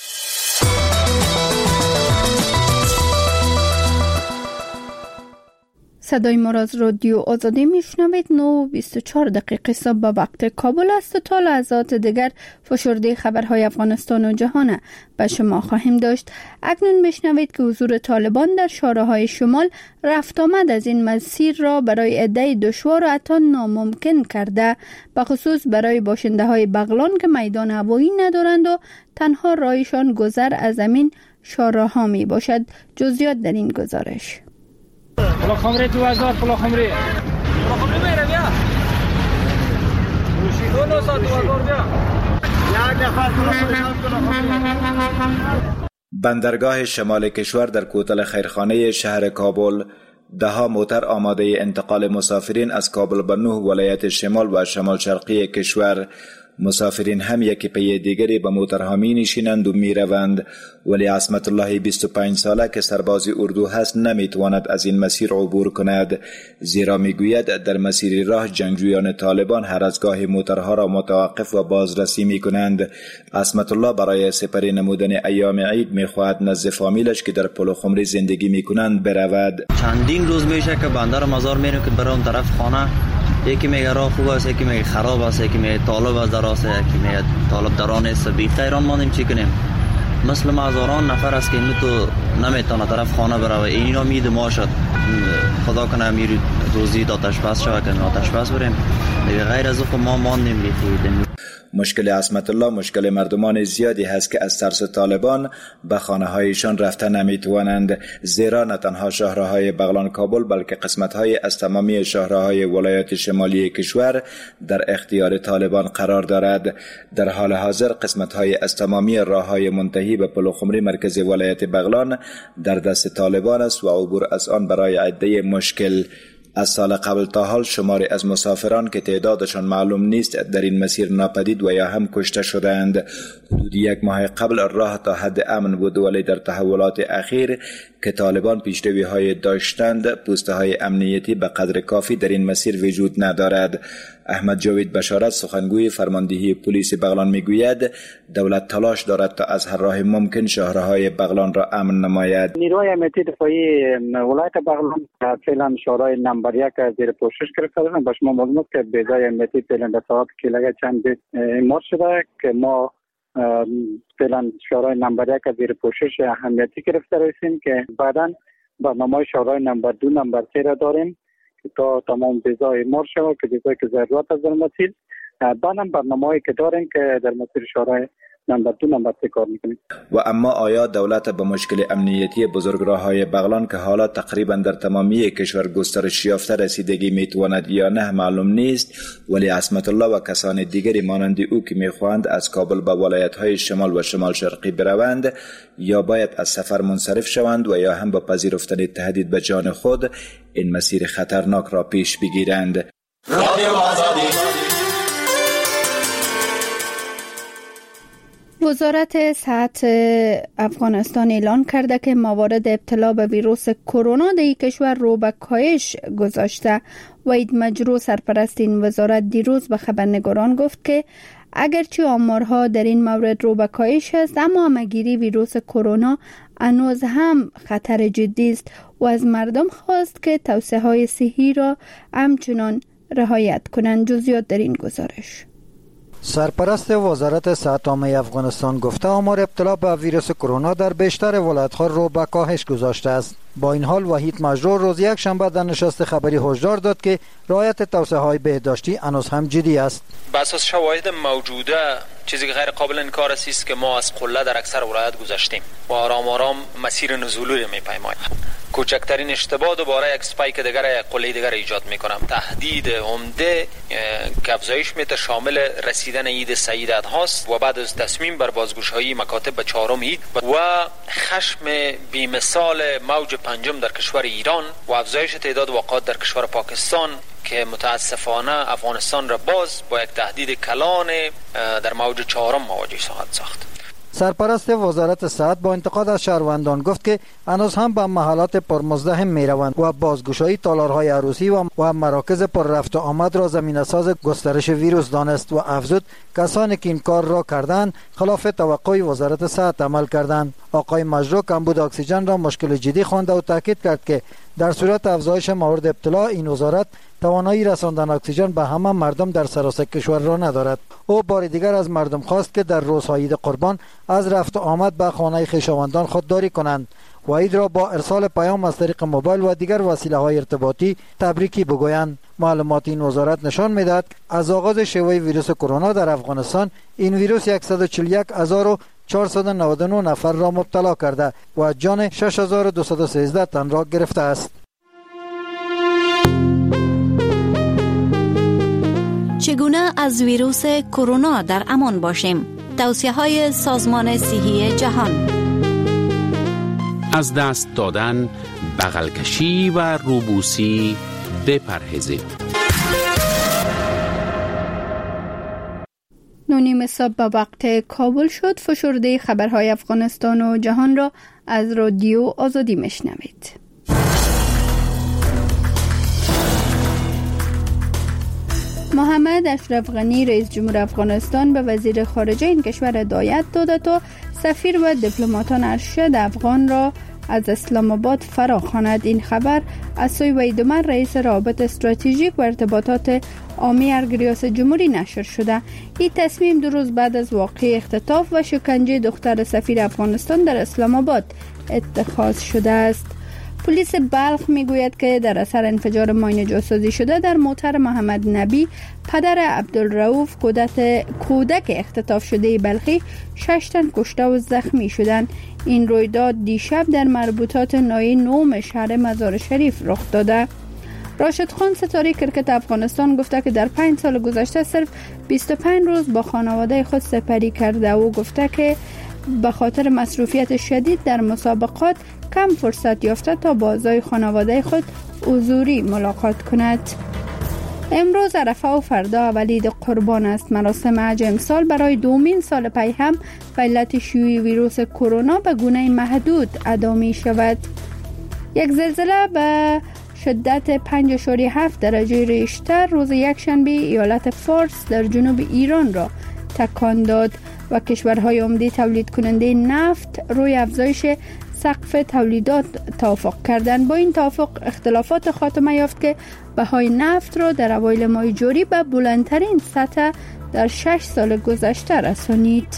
صدای ما را از رادیو آزادی میشنوید. نه و بیست و چهار دقیقه صبح به وقت کابل است و تا لحظات دیگر فشرده خبرهای افغانستان و جهان به شما خواهیم داشت. اکنون میشنوید که حضور طالبان در شارع‌های شمال رفت آمد از این مسیر را برای عده دشوار و حتی ناممکن کرده، به خصوص برای باشنده های بغلان که میدان هوایی ندارند و تنها راهشان گذر از همین شارع‌ها می باشد. جزئیات در این گزارش. پلا خمری دو هزار پلا خمری پلا خمری میرم یا روشیدون بندرگاه شمال کشور در کوتل خیرخانه شهر کابل ده ها موتر آماده انتقال مسافرین از کابل به نه ولایت شمال و شمال شرقی کشور. مسافرین هم یکی پی دیگری به موترها می نشینند و می روند، ولی عصمت الله بیست و پنج ساله که سرباز اردو هست نمی تواند از این مسیر عبور کند، زیرا می گوید در مسیر راه جنگجویان طالبان هر از گاهی موترها را متوقف و بازرسی می کنند. عصمت الله برای سپری نمودن ایام عید می خواهد نزد فامیلش که در پلوخمری زندگی می کنند برود. چندین روز میشه که بنده را مزار میرم که برام طرف خانه، یکی میگه راه خوب است، یکی میگه خراب است، یکی میگه طالب از دراست، یکی میگه طالب دران است. بی خیران مانیم چی کنیم؟ مثل هزاران نفر است که اینو تو نمیتونه طرف خانه بره و اینا مید ما شد. خدا کنه امیر روزی آتش بس شود که آتش بس بریم. دیگه غیر از خود ما ماندیم بیخیدیم. مشکل عصمت الله مشکل مردمان زیادی هست که از ترس طالبان به خانه هایشان رفته نمیتوانند، زیرا نه تنها شهرهای بغلان کابل بلکه قسمت های از تمامی شهرهای ولایات شمالی کشور در اختیار طالبان قرار دارد. در حال حاضر قسمت های از تمامی راه های منتهی به پلوخمری مرکز ولایت بغلان در دست طالبان است و عبور از آن برای عده مشکل. از سال قبل تا حال شماری از مسافران که تعدادشان معلوم نیست در این مسیر ناپدید و یا هم کشته شدند. حدود یک ماه قبل راه تا حد امن بود، ولی در تحولات اخیر که طالبان پیشروی های داشتند پوسته های امنیتی به قدر کافی در این مسیر وجود ندارد. احمد جاوید بشارت سخنگوی فرماندهی پلیس بغلان میگوید دولت تلاش دارد تا از هر راه ممکن شهرهای بغلان را امن نماید. نیروی امنیتی دفاعی ولایت بغلان فعلا شورای نمبر یک زیر پوشش گرفته دارند. با شما معلوم است که بیضای امنیتی فعلا در ساعت کلیه چند اعمال شده که ما فعلا شورای نمبر یک زیر پوشش اهمیتی گرفته رسیم که بعدا برنامه شورای نمبر دو نمبر سه را داریم تا تمام بیضای اعمال شود که بیضایی که ضرورت از در مسیر. بعدم برنامه‌ای که داریم که در مسیر شورای نمبر دو نمبر سه کار میکنیم. و اما آیا دولت به مشکل امنیتی بزرگراه‌های بغلان که حالا تقریبا در تمامی کشور گسترش یافته رسیدگی میتواند یا نه معلوم نیست، ولی عصمت الله و کسان دیگری مانند او که میخواهند از کابل به ولایت‌های شمال و شمال شرقی بروند یا باید از سفر منصرف شوند و یا هم با پذیرفتن تهدید به جان خود این مسیر خطرناک را پیش بگیرند. وزارت صحت افغانستان اعلان کرده که موارد ابتلا به ویروس کرونا در کشور رو به کاهش گذاشته. وحید مجرو سرپرست این وزارت دیروز به خبرنگاران گفت که اگرچه آمارها در این مورد رو به کاهش است، اما همه‌گیری ویروس کرونا هنوز هم خطر جدی است و از مردم خواست که توصیه‌های صحی را همچنان رعایت کنند. جزئیات در این گزارش. سرپرست وزارت صحت عامه افغانستان گفته آمار ابتلا به ویروس کرونا در بیشتر ولایت‌ها رو به کاهش گذاشته است. با این حال وحید مجرو روز یک شنبه در نشست خبری هشدار داد که رعایت توصیه‌های بهداشتی هنوز هم جدی است. بر اساس شواهد موجوده چیزی که غیر قابل انکار است که ما از قله در اکثر ولایت گذشتیم و آرام آرام مسیر نزولی را می‌پیماییم. کوچکترین اشتباه دوباره یک اسپایک دیگر قله دیگر ایجاد می‌کنم. تهدید عمده که افزایش می‌ده شامل رسیدن عید سعیدت هاست و بعد از تصمیم بر بازگشایی مکاتب به چهارم عید و خشم بی‌مثال موج پنجم در کشور ایران و افزایش تعداد واقعات در کشور پاکستان که متاسفانه افغانستان را باز با یک تهدید کلان در موج چهارم مواجه خواهد ساخت. سرپرست وزارت صحت با انتقاد از شهروندان گفت که هنوز هم به محلات پرمزدحم می روند و بازگشایی تالارهای عروسی و, و مراکز پر رفت و آمد را زمینه ساز گسترش ویروس دانست و افزود کسانی که این کار را کردند خلاف توقع وزارت صحت عمل کردند. آقای مجرو کمبود اکسیژن را مشکل جدی خوانده و تاکید کرد که در صورت افزایش موارد ابتلا این وزارت توانایی رساندن اکسیژن به همه مردم در سراسر کشور را ندارد. او بار دیگر از مردم خواست که در روزهای عید قربان از رفت و آمد به خانه خویشاوندان خودداری کنند و عید را با ارسال پیام از طریق موبایل و دیگر وسیله های ارتباطی تبریکی بگویند. معلومات این وزارت نشان می‌دهد از آغاز شیوع ویروس کرونا در افغانستان این ویروس صد و چهل و یک هزار و چهارصد و نود و نه نفر را مبتلا کرده و جان شش هزار و دویست و سیزده تن را گرفته است. چگونه از ویروس کرونا در امان باشیم؟ توصیه های سازمان صحی جهان. از دست دادن، بغل کشی و روبوسی بپرهیزید. نونیم صبح به وقت کابل شد. فشرده خبرهای افغانستان و جهان را از رادیو آزادی میشنوید. محمد اشرف غنی رئیس جمهور افغانستان به وزیر خارجه این کشور هدایت داده تا سفیر و دیپلماتان ارشد افغان را از اسلام آباد فراخواند. این خبر از سوی وحید عمر رئیس روابط استراتژیک و ارتباطات عامی ارگ ریاست جمهوری نشر شده. این تصمیم دو روز بعد از واقعه اختطاف و شکنجه دختر سفیر افغانستان در اسلام آباد اتخاذ شده است. پلیس بلخ میگوید که در اثر انفجار ماین جاسازی شده در موتر محمد نبی پدر عبدالرؤوف کودک کودک اختطاف شده بلخی شش تن کشته و زخمی شدند. این رویداد دیشب در مربوطات ناحیه نوم شهر مزار شریف رخ داده. راشد خان ستاره کرکت افغانستان گفته که در پنج سال گذشته صرف بیست و پنج روز با خانواده خود سپری کرده و گفته که به خاطر مصروفیت شدید در مسابقات کم فرصت یافته تا با اعضای خانواده خود حضوری ملاقات کند. امروز عرفه و فردا ولید قربان است. مراسم حج امسال برای دومین سال پی هم به علت شیوع ویروس کرونا به گونه محدود ادا می شود. یک زلزله به شدت پنج اشاری هفت درجه ریشتر روز یکشنبه ایالت فارس در جنوب ایران را تکان داد و کشورهای عمده تولید کننده نفت روی افزایش سقف تولیدات توافق کردند. با این توافق اختلافات خاتمه یافت که بهای نفت را در اوایل ماه جاری به بلندترین سطح در شش سال گذشته رسانید.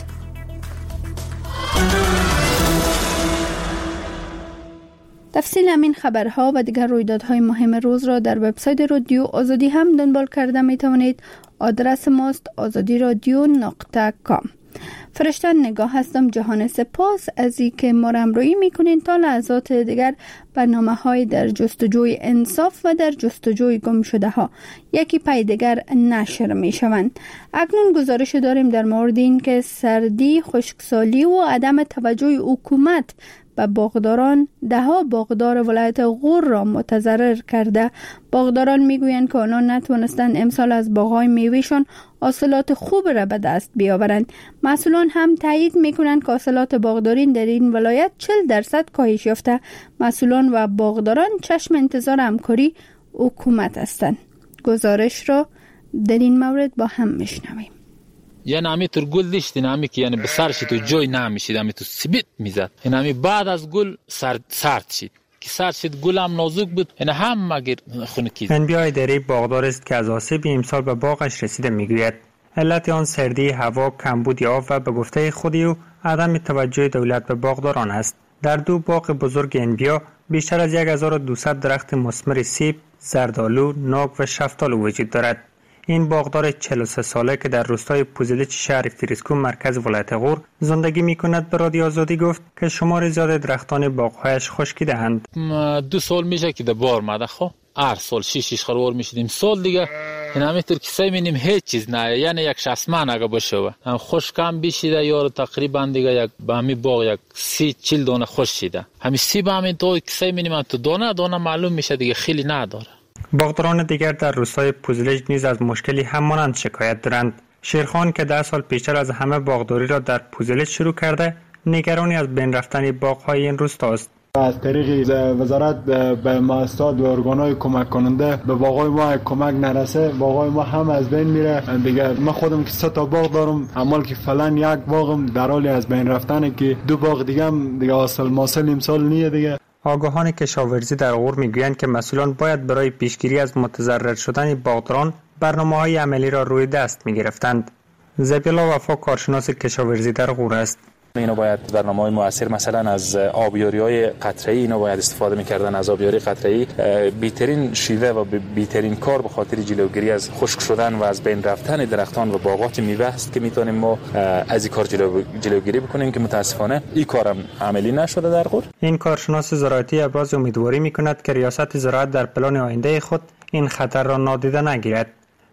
تفصیل همین خبرها و دیگر رویدادهای مهم روز را در وبسایت رادیو آزادی هم دنبال کرده می توانید. آدرس ماست آزادی رادیو نقطه کام. فرشته نگاه هستم. جهان سپاس از این که ما را همراهی میکنین. تا لحظات دیگر برنامه های در جستجوی انصاف و در جستجوی گم شده ها یکی پی دیگر نشر می شوند. اکنون گزارش داریم در مورد این که سردی، خشکسالی و عدم توجه حکومت و باغداران ده ها باغدار ولایت غور را متضرر کرده. باغداران میگویند که آنها نتوانستند امسال از باغ‌های میوهشان حاصلات خوب را به دست بیاورند. مسئولان هم تایید میکنند که حاصلات باغداری در این ولایت چهل درصد کاهش یافته. مسئولان و باغداران چشم انتظار همکاری حکومت هستند. گزارش را در این مورد با هم میشنویم. یعنی همی تر گل داشتین همی که یعنی به سرش تو جای نمیشید همی تو سبیت میزد. یعنی همی بعد از گل سرد سرد شد که سرد شد گل هم نازک بود. یعنی هم مگر خونکید. انبیاء اداره باغدار است که از آسیب امسال به باغش رسیده میگوید. علت آن سردی هوا، کمبود آب و به گفته خودی و عدم توجه دولت به باغداران است. در دو باغ بزرگ انبیاء بیشتر از هزار و دویست درخت مثمر سیب، زردآلو، ناک و شفتالو وجود دارد. این باغدار چهل و سه ساله که در روستای پوزلیچ شهر فریسکو مرکز ولایت غور زندگی میکند به رادیو آزادی گفت که شمار زیاد درختان باغ‌هایش خشکیده اند. دو سال میشه که در بار ماده خو هر سال شش شش خروار میشدیم. سال دیگه این همین طور که سعی می‌کنیم هیچ چیز نه، یعنی یک شسمن اگه باشه و خشکم بشیده یار تقریبا دیگه یک به همین باغ یک سی چهل دانه خشک شده. همین سیب همین تو که سعی می‌کنیم تو دانه دانه معلوم میشه دیگه خیلی نداره. باغداران دیگر در روستای پوزلیچ نیز از مشکلی همانند شکایت دارند. شیرخان که ده سال پیشتر از همه باغداری را در پوزلیچ شروع کرده، نگرانی از بین رفتن باغ‌های این روستا است. از طریق وزارت به مؤسسات و ارگان‌های کمک کننده به باغ‌های ما کمک نرسه، باغ‌های ما هم از بین میره. دیگه من خودم که سه تا باغ دارم، اما که فعلا یک باغم در حال از بین رفتنه که دو باغ دیگه هم دیگه حاصل ماسل امسال نیه دیگه. آگاهان کشاورزی در غور میگویند که مسئولان باید برای پیشگیری از متضرر شدن باغداران برنامه‌های عملی را روی دست می‌گرفتند. زبیلا وفا کارشناس کشاورزی در غور است. اینا باید برنامه‌های مؤثر مثلا از آبیاری‌های قطره‌ای اینا باید استفاده می‌کردن. از آبیاری قطره‌ای بهترین شیوه و بهترین کار به خاطر جلوگیری از خشک شدن و از بین رفتن درختان و باغات میوه است که میتونیم ما از این کار جلو جلوگیری بکنیم که متاسفانه این کارم عملی نشده در غور. این کارشناس زراعتی ابراز امیدواری می‌کند که ریاست زراعت در پلان آینده خود این خطر را نادیده نگیرد.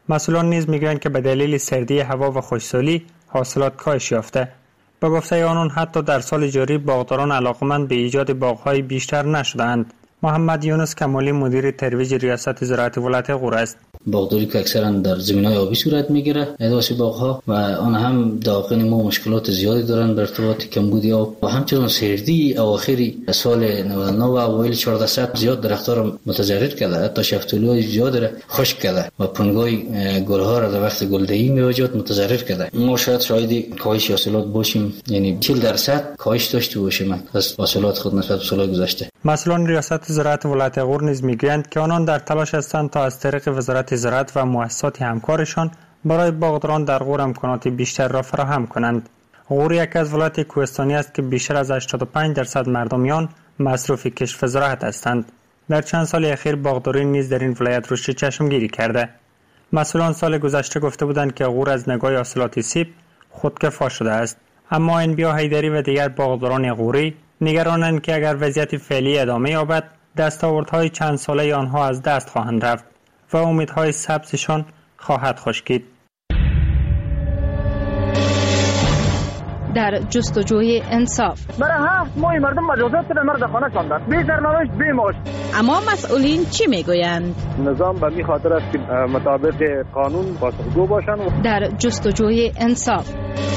مسئولان نیز میگویند که به دلیل سردی هوا و خشکسالی حاصلات کاهش یافته. با گفته آنان حتی در سال جاری باغداران علاقمند به ایجاد باغ‌های بیشتر نشدند. محمد یونس کمالی مدیر ترویج ریاست زراعت ولایت غور است. باغداری که اکثرا در زمین‌های آبی صورت میگیره، ادواسی باغ‌ها و آن هم داخل ما مشکلات زیادی دارن به ارتباط کمبود آب و همچنین سردی اواخری سال نود و نه و اوایل چهارده صد زیاد درخت‌ها را متضرر کرده، حتی شفتالی‌های زیاد را خشک کرده و پنگای گل‌ها را در وقت گلدهی میوجد متضرر کرده. ما شاید شاهد کاهش حاصلات باشیم، یعنی چهل درصد کاهش داشته باشیم از حاصلات خود نسبت به سال گذشته. مسئولان ریاست زراعت ولایت غور نیز میگویند که آنان در تلاش هستند تا از طریق وزارت زراعت و مؤسسات همکارشان برای باغداران در غور امکانات بیشتر را فراهم کنند. غور یک از ولایت کوهستانی است که بیشتر از هشتاد و پنج درصد مردمیان مصروف کشت زراعت هستند. در چند سال اخیر باغداری نیز در این ولایت رشد چشمگیری کرده. مسئولان سال گذشته گفته بودند که غور از نگاه حاصلات سیب خودکفا شده است، اما انبیا حیدری و دیگر باغداران غوری نگرانند که اگر وضعیت فعلی ادامه یابد دستاوردهای چند ساله آنها از دست خواهند رفت و امیدهای سبزشان خواهد خشکید. در جستجوی انصاف برای هفت ماه مردم مجازات در مرد خانه شاندند، بی سرنوشت بی معاش. اما مسئولین چی میگویند؟ نظام به می خاطر است که مطابق قانون پاسخگو باشند. در جستجوی انصاف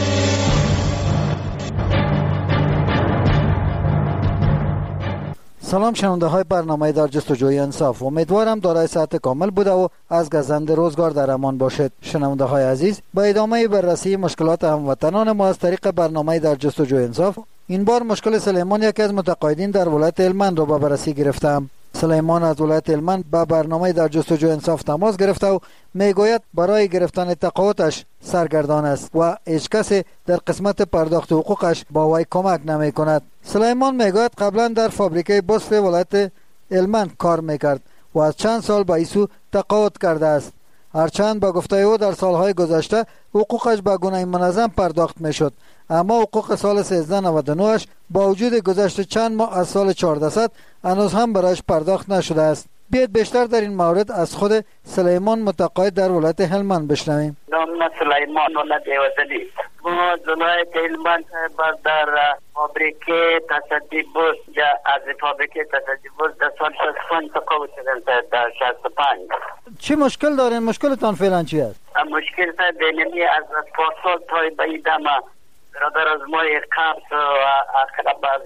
سلام شنونده های برنامه در جستجوی انصاف، امیدوارم دارای صحت کامل بوده و از گزند روزگار در امان باشید. شنونده های عزیز، با ادامه بررسی مشکلات هموطنان ما از طریق برنامه در جستجوی انصاف، این بار مشکل سلیمان یکی از متقاعدین در ولایت هلمند را به بررسی گرفتم. سلیمان از ولایت هلمند با برنامه در جستجوی انصاف تماس گرفته و میگوید برای گرفتن تقاعدش سرگردان است و هیچ کسی در قسمت پرداخت حقوقش با وی کمک نمی کند. سلیمان میگوید قبلا در فابریکه بوسف ولایت هلمند کار میکرد و از چند سال با ایسو تقاعد کرده است. هرچند با گفته او در سالهای گذشته حقوقش به گونه منظم پرداخت میشد، اما حقوق سال سیزده نود و نه با وجود گذشت چند ماه از سال چهارده صد هنوز هم برایش پرداخت نشده است. بیاید بیشتر در این مورد از خود سلیمان متقاعد در ولایت هلمند بشنویم. نام سلیمان ولایت وزلی. ما ولایت هلمند در فابریکه تصدی بوس یا از فابریکه تصدی بوس در سال شصت و پنج تقاعد شدن. در شصت و پنج چی مشکل دارین؟ مشکلتان فعلا چی است؟ مشکل تا بینمی از پاسال تای بایدم برادر از ما قبض و اقرب از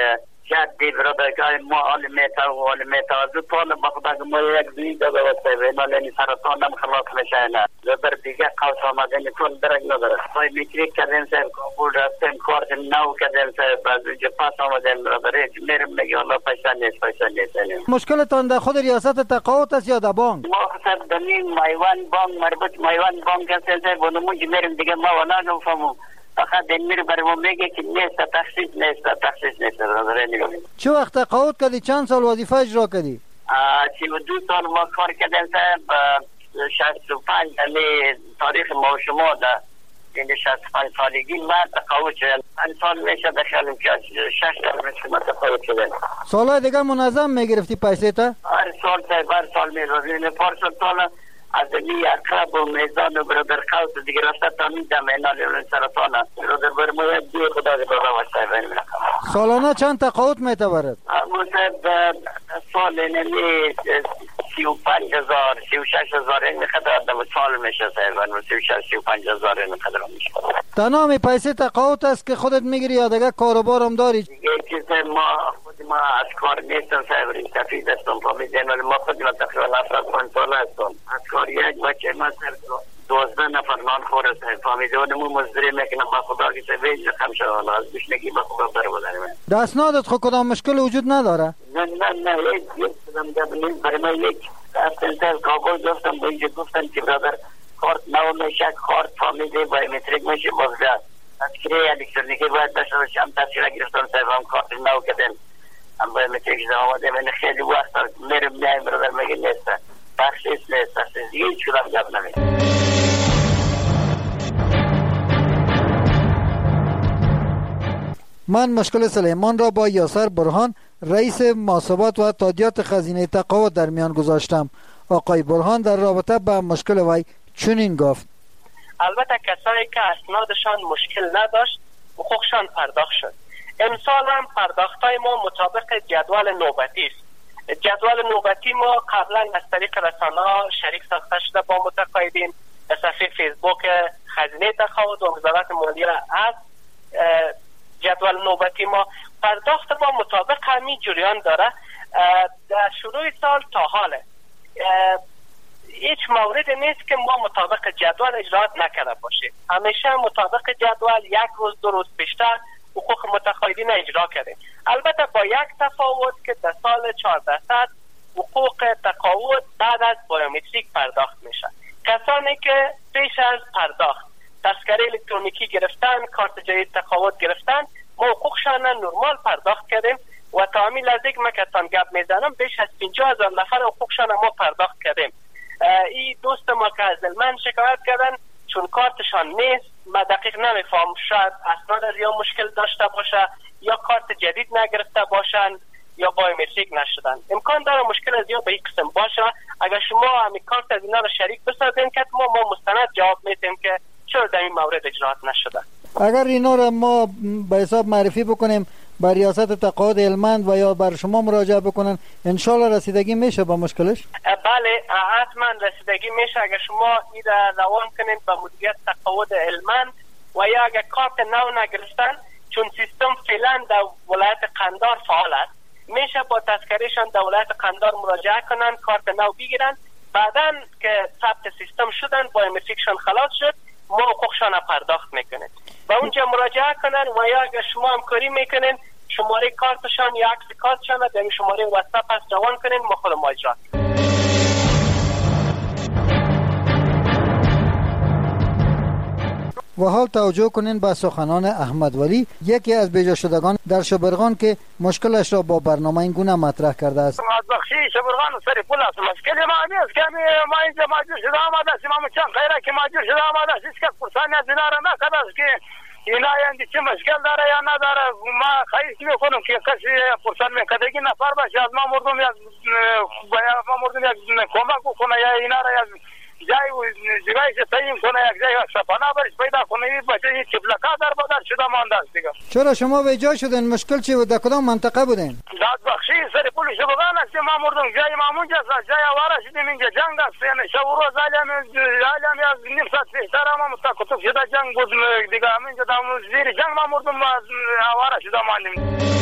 جدی برادرگاه ما آل میتا و آل میتا از دو طال بخدا ما یک دوی داده و سیوه نالینی سرطان هم خلاص میشه نه بر دیگه قوس آمده نیتون درک نداره پای میتریک کردیم سیب کابول رفتیم کارت نو کردیم سیب از اوجه پاس آمدیم برادره میرم نگه الله پیسه نیست پیسه نیست. مشکلتان در خود ریاست تقاعد است یا در بانک؟ ما خصد دمین مایوان بانک مربوط مایوان بانک هستیم سیب و نمونج میرم دیگه ما و نفهمم فقط این میره برای ما میگه که نیست تخصیص نیست تخصیص نیست. چه وقت تقاعد کردی؟ چند سال وظیفه اجرا کردی؟ سی و دو سال ما کار کردیم صاحب. شصت و پنج یعنی تاریخ ما و شما در این شصت و پنج سالگی من تقاعد شدم. پنج سال میشه دخلیم که شش سال میشه من تقاعد شدم. سالهای دیگه منظم میگرفتی پیسه تا؟ هر سال صاحب هر سال میروزیم پارسال سال از می اقرب و میزان و برادر قوس دیگه راسته تا میدم اینالی سرطان برادر برموید دیگه خدا دیگه بابا صاحب. سالانه چند تقاعد میتبرد؟ اما صاحب سال نمی سی و پنج هزار سی و شش هزار این میخدر آدم سال میشه صاحب. سی و شش سی و پنج هزار این میخدر میشه. تنها می پیسه تقاعد است که خودت میگیری یا دیگه کاروبار هم داری؟ دیگه چیز ما خود ما از کار نیستم صاحب. این سفید هستم فامیدین ولی ما خود ما تقریبا هفتاد پنج سال هستم از کار. یک بچه ما سر دوازده نفر نان خوره صاحب. فامیدونمو مزدوری میکنم با خدا که صاحب اینجا خم شوانه از بشنگی با خدا بر بودنیم. دستنادت خود کدام مشکل وجود نداره؟ نه نه نه یک یک کدام دب نیست برای ما یک افتن سر کاغل گفتم با اینجا گفتن که برادر کارت نو میشه کارت فامیده بایومتریک میشه بازده از کره الکترونیکی باید داشته باشه. هم تصویره گرفتم صاحب هم کارت نو کردن هم بایومتریک زمان آمده من خیلی وقت میرم میایم برادر میگه نیست تخصیص نیست تخصیص دیگه هیچ کدام جب نمید. من مشکل سلیمان را با یاسر برهان رئیس محاسبات و تادیات خزینه تقاعد در میان گذاشتم. آقای برهان در رابطه با مشکل وی چنین گفت: البته کسایی که اسنادشان مشکل نداشت حقوقشان پرداخت شد. امسال هم پرداختای ما مطابق جدول نوبتی است. جدول نوبتی ما قبلا از طریق رسانه‌ها شریک ساخته شده با متقاعدین. صفحه فیسبوک خزینه تقاعد و وزارت مالیه از جدول نوبتی ما پرداخت با مطابق همین جریان داره. در شروع سال تا حال هیچ مورد نیست که ما مطابق جدول اجرات نکرده باشیم. همیشه مطابق جدول یک روز دو روز پیشتر حقوق متقاعدین اجرا کردیم. البته با یک تفاوت که در سال چهارده صد حقوق تقاعد بعد از بایومتریک پرداخت میشه. کسانی که پیش از پرداخت تذکره الکترونیکی گرفتن، کارت جدید تقاعد گرفتن، ما حقوقشان نرمال پرداخت کردیم و تا همین لحظه که من کتان گپ میزنم بیش از پنجاه هزار نفر حقوقشان ما پرداخت کردیم. این دوست ما که از من شکایت کردن چون کارتشان نیست، من دقیق نمیفهم، شاید اسناد از یا مشکل داشته باشه یا کارت جدید نگرفته باشن یا بایومتریک نشدن. امکان داره مشکل از یا به این قسم باشه. اگر شما همین کارت از اینا رو شریک بسازین که ما ما مستند جواب میدیم که چرا در این مورد اجرات نشده. اگر اینا رو ما به حساب معرفی بکنیم بر ریاست تقاعد هلمند و یا بر شما مراجعه بکنن، انشالله رسیدگی میشه با مشکلش؟ بله حتما رسیدگی میشه. اگر شما این را روان کنین به مدیریت تقاعد هلمند و یا اگر کارت نو نگرفتن، چون سیستم فعلا در ولایت قندار فعال است، میشه با تذکرهشان در ولایت قندار مراجعه کنن، کارت نو بگیرن. بعداً که ثبت سیستم شدن، بایومتریکشان خلاص شد، ما حقوقشان پرداخت میکنیم. و اونجا مراجعه کنن و یا اگر شما همکاری میکنین شماره کارتشان یا عکس کارتشان در این شماره واتساپ هست روان کنین، ما خود ما اجرا. و حال توجه کنین به سخنان احمد ولی، یکی از بیجا شدگان در شبرغان که مشکلش را با برنامه این گونه مطرح کرده است. از بخشی شبرغان سری پول است. مشکل ما نیست که ما اینجا ماجور شده آمده است. ما چند خیره که ماجور شده آمده است. هیچ کس پرسانی از اینا را نکرده است که اینا یعنی چه مشکل داره یا نداره. ما خواهش میکنم که کسی پرسان میکردگی نفر باشه از ما مردم یک ما مردم یک کمک بکنه یا اینا را یک جای و جایی که تعیین کنه، یک جای شفانه برش پیدا کنه. این بچه این چپلکا در بدر شده مانده است دیگه. چرا شما به جای شدین؟ مشکل چی بود؟ در کدام منطقه بودین؟ داد بخشی سر پول شبرغان است. ما مردم جای ما اونجا است، جای آواره شدیم. اینجا جنگ است، یعنی شب و روز علیم علیم از نیم ساعت پیشتر ما متکتب شده جنگ بود دیگه. همینجا در زیر جنگ ما مردم آواره شده ماندیم.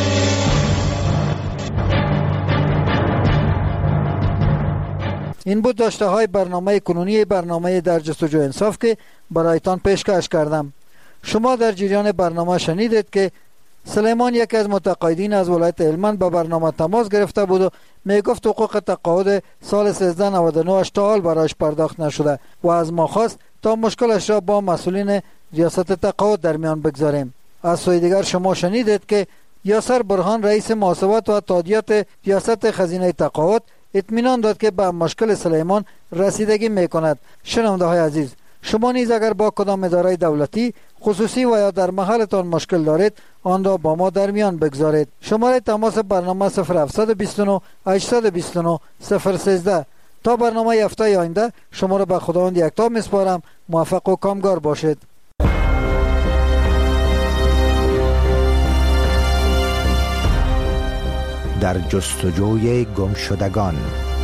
این بود داشته های برنامه کنونی برنامه در جستجوی انصاف که برایتان پیشکش کردم. شما در جریان برنامه شنیدید که سلیمان یکی از متقاعدین از ولایت هلمند به برنامه تماس گرفته بود و میگفت حقوق تقاعد سال سیزده نود و نه تا حال برایش پرداخت نشده و از ما خواست تا مشکلش را با مسئولین ریاست تقاعد در میان بگذاریم. از سوی دیگر شما شنیدید که یاسر برهان رئیس محاسبات و تادیات ریاست خزینه تقاعد اطمینان داد که به مشکل سلیمان رسیدگی میکند. شنونده های عزیز، شما نیز اگر با کدام اداره دولتی خصوصی و یا در محلتان مشکل دارید آن را با ما در میان بگذارید. شماره تماس برنامه صفر هفت دو نه هشت دو نه صفر یک سه. تا برنامه هفته آینده شما را به خداوند یکتا میسپارم. موفق و کامگار باشید. در جستجوی گمشدگان.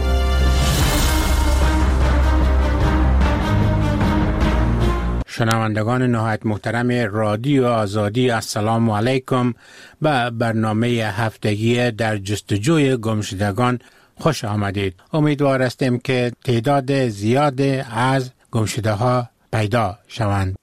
شنوندگان نهایت محترم رادیو آزادی، السلام علیکم. به برنامه هفتگی در جستجوی گمشدگان خوش آمدید. امیدوار هستیم که تعداد زیاد از گمشده ها پیدا شوند.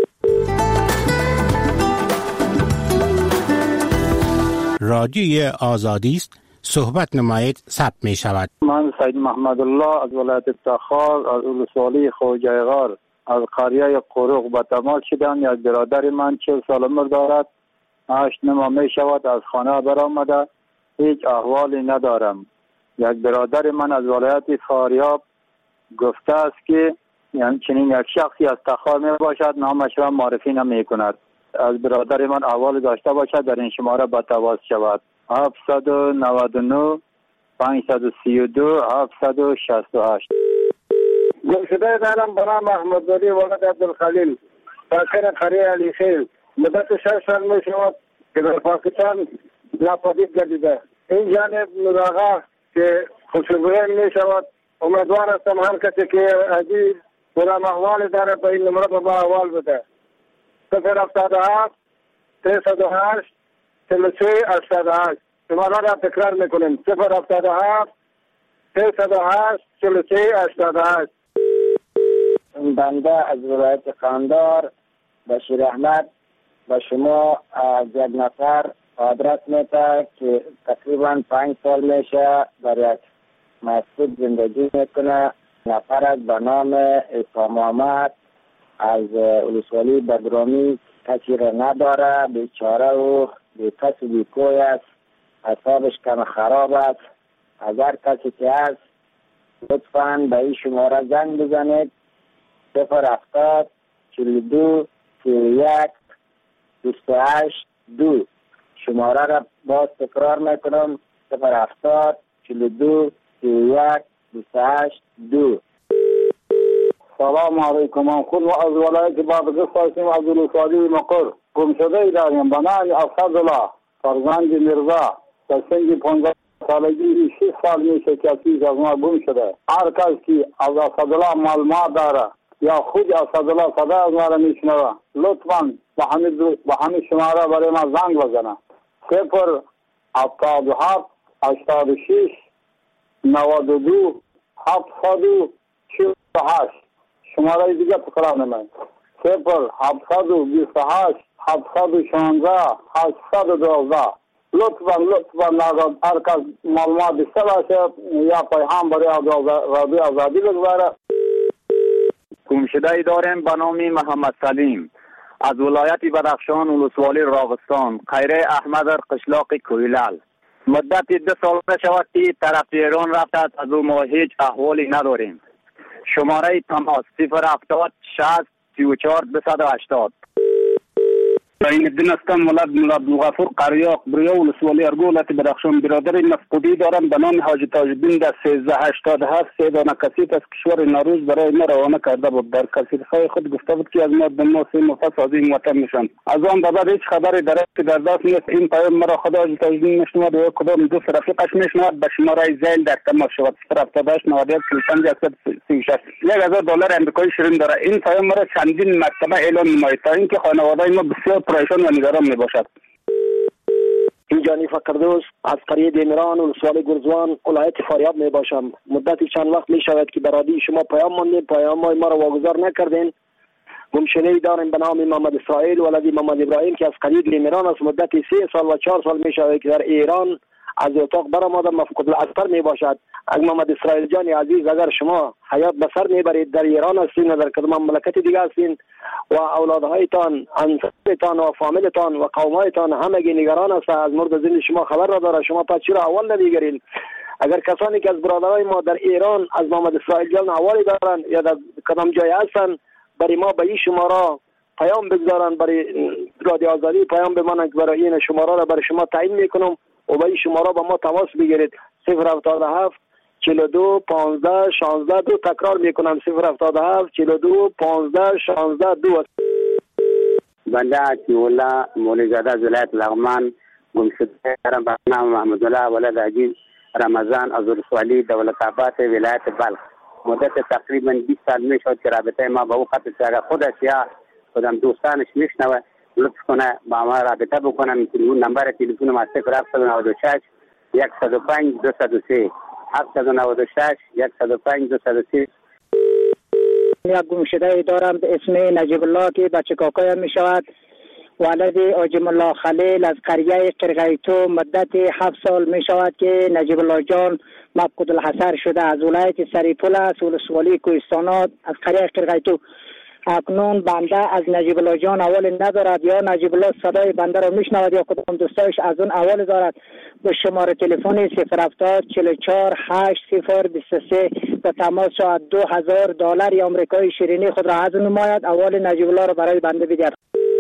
رادیوی آزادی است، صحبت نمایید ثبت می شود. من سید محمد الله از ولایت تخار از اولسوالی خوجه غار از قریه قروق به تماس شدم. یک برادر من چهل سال عمر دارد، هشت نما می شود از خانه برآمده، هیچ احوالی ندارم. یک برادر من از ولایت فاریاب گفته است که یعنی چنین یک شخصی از تخار می باشد، نامش را معرفی نمی کند. از برادر من احوال داشته باشد در این شماره به تماس شود. هفت نه نه پنج سه دو هفت شش هشت. گمشده دارم به نام احمد ولی ولد عبدالخلیل، ساکن قریه علی خیل. مدت شش سال می شود که در پاکستان ناپدید گردیده. این جانب مراغه که خوشبویه می شود. امیدوار هستم هر کسی که ازی غلام احوال داره به این نمره به ما احوال بده. صفر هفتاد و هفت سیصد و هشت چهل و سه هشتاد و هشت. شماره را تکرار میکنیم. صفر هفتاد و هفت سیصد و هشت چهل و سه هشتاد و هشت. بنده از ولایت قندهار بشیر احمد به شما از یک نفر آدرس میده که تقریبا پنج سال میشه در یک مسجد زندگی میکنه. نفر از به نام اسلام محمد از ولسوالی بدرامی کسی را نداره، بیچاره و بی کس و بی کوی است، حسابش کم خراب است. اگر کسی که هست لطفاً به این شماره زنگ بزنید. صفر هفتاد چهل و دو سی و یک بیست و هشت دو. شماره را باز تکرار میکنم. صفر هفتاد چهل و دو سی و یک بیست و هشت دو. سلام علیکم. من خود از ولایت بادغیس هستم، از ولسوالی مقر. گمشده داریم به نام اسدالله فرزند میرزا. در سن پانزده سالگی شش سال میشه که از ما گم شده. هر کس که از اسدالله معلومات داره یا خود اسدالله صدا از ما را میشنوه لطفاً به همین به همین شماره برای ما زنگ بزنه. صفر هفتاد و هفت هشتاد و شش نود و دو هفتصد و چهل و هشت. شماره دیگه تکرار نمید. صفر هفتصد و بیست و هشت هفتصد و شانزده هشتصد و دوازده. لطفاً لطفاً هر کس معلومات بیشتر باشه یا پیام برای رادیو آزادی بگذاره. گمشده داریم به نام محمد سلیم از ولایت بدخشان ولسوالی راغستان، خیره احمد قشلاق کویلال. مدت دو سال شود که طرف ایران رفته است، از او ما هیچ احوالی نداریم. شماره تماس صفر هفتاد شصت سی و چهار دویست و هشتاد. این الدین هستم، ولد مولا عبدالغفور قریاق بریا ولسوالی ارگو ولایت بدخشان. برادر مفقودی دارم به نام حاجی تاج‌الدین در سیزده هشتاد و هفت. سه دانه کسیت از کشور نوروز برای ما روانه کرده بود. در کسیت‌های خود گفته بود که از ما به ما سه مفصل از این وطن میشن. از آن بعد هیچ خبری در که در دست نیست. این پیام مرا خدا حاجی تاج‌الدین میشنود و کدام دوست رفیقش میشنود. به شماره زیل در تماس شود. صفر هفتاد و هشت نود و یک چهل و پنج صد و سی و شش. یک هزار دلار آمریکایی شیرین داره. این پیام مرا چندین مرتبه اعلام نماید تا اینکه خانواده ما بسیار پریشان و نگران می باشد. اینجانی فقردوس از قریه دیمران ولسوالی گرزوان ولایت فاریاب می باشم. مدتی چند وقت می شود که برادی شما پیام ماندیم، پیام ما را واگذار نکردین. گمشده داریم به نام محمد اسرائیل ولدی محمد ابراهیم که از قریه دیمران است. مدتی سه سال و چهار سال می شود که در ایران از اتاق برآمده مفقود الاثر می باشد. اگر محمد اسرائیل جان عزیز اگر شما حیات به سر میبرید در ایران هستین و در کدام مملکت دیگه هستین و اولادهایتان انصارتان و فامیلتان و قومایتان همگی نگران است از مورد زندگی شما خبر را داره، شما پس چرا اول نمیگیرین؟ اگر کسانی که از برادرای ما در ایران از محمد اسرائیل جان احوالی دارن یا در کدام جای هستن برای ما به این شماره پیام بگذارن، برای رادیو آزادی پیام بمانند که برای این شماره را برای شما تعیین میکنم و به این شماره با ما تماس بگیرید. صفر هفتاد و هفت چهل و دو پانزده شانزده دو. تکرار میکنم صفر هفتاد و هفت چهل و دو پانزده شانزده دو. بنده عطی‌الله مولیزاده از ولایت لغمان گمشده دارم به نام محمد الله ولد عزیز رمضان از ولسوالی دولت آباد ولایت بلخ. مدت تقریبا بیست سال میشد که رابطه ما با او قطع شد. اگر خودش یا خودم دوستانش میشنوه لطف کنه با ما رابطه بکنم. نمبر تلفن ما صفر هفتاد و نود و شش صد و پنج دویست و سه هفتصد و نود و شش صد و پنج دویست و سه. یک گمشده دارم به اسم نجیب الله که بچه کاکایم می شود. ولد آجم الله خلیل از قریه قرقیتو. مدت هفت سال می شود که نجیب الله جان مفقود الحصر شده. از ولایت سریپول است ولسوالی کوهستانات از قریه قرقیتو. اکنون بنده از نجیب الله جان اول ندارد یا نجیب الله صدای بنده را میشنود یا کدام دوستایش از اون اول دارد. به شماره تلفن صفر هفتاد چهل و چهار هشت صفر بیست و سه به تماس شود. دو هزار دلار آمریکایی شیرینی خود را از نماید. اول نجیب الله را برای بنده بگیر.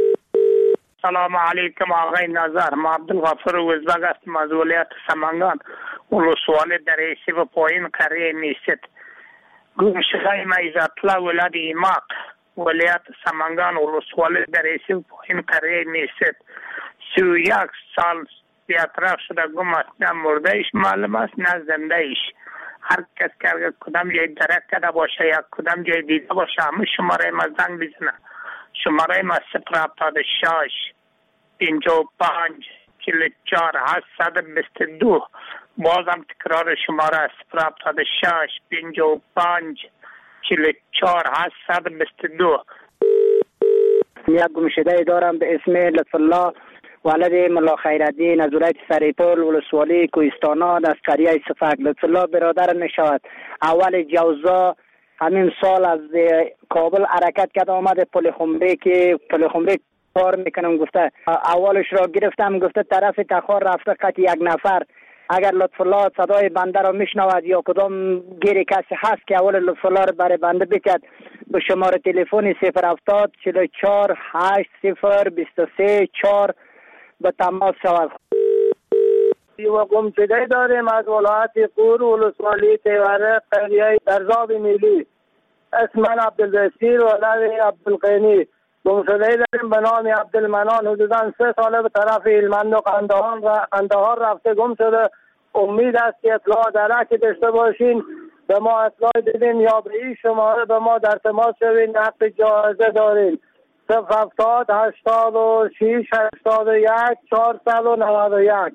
سلام علیکم آقای نظر. ما عبدالغفور وزبگ هستم از ولایت سمنگان ولسوالی در ایسی و پایین قریه میست. گمشده میزاتلا ولاد ایماق ولیت سمنگان ولسوالی در ایسی این قریه میست سی و یک سال بیاطراف شده گم است. نه مرده ایش معلوم است نه زنده ایش. هر کس که کدام جای درک کرده باشه یا کدام جای دیده باشه همه شماره ما زنگ بزنه. شماره ما صفر هفتاد و شش پنجاه و پنج چهل و چهار هشتصد و بیست و دو. بازم تکرار شماره صفر هفتاد و شش پنجاه و پنج چهل و چهار هشتصد و بیست و دو. یک گمشده دارم به اسم لطف الله ولد ملا خیرالدین از ولایت سریپل ولسوالی کوهستانات از قریه صفک. لطف الله برادر می شود. اول جوزا همین سال از کابل حرکت کرد آمد پل خمری که پل خمری کار میکنم گفته اولش را گرفتم گفته طرف تخار رفته قط یک نفر. اگر لطف الله صدای بنده را میشنود یا کدام گیری کسی هست که اول لطف الله را برای بنده بکرد به شماره تلفن صفر هفتاد چهل و چهار هشت صفر بیست و سه چهار به تماس شود. و گمشده داریم از ولایت قور ولسوالی تیوره قریه درزاب میلی. اسم من عبدالبصیر ولد عبدالقینی. گمشده داریم به نام عبدالمنان حدودا سه ساله به طرف هلمند و قندهار و قندهار رفته گم شده. امید است که اطلاع درکی داشته باشین به ما اطلاع بدین یا به این شماره به ما در تماس شوین. حق جایزه دارین. صفر هفتاد هشتاد و شش هشتاد و یک چهارصد و نود و یک.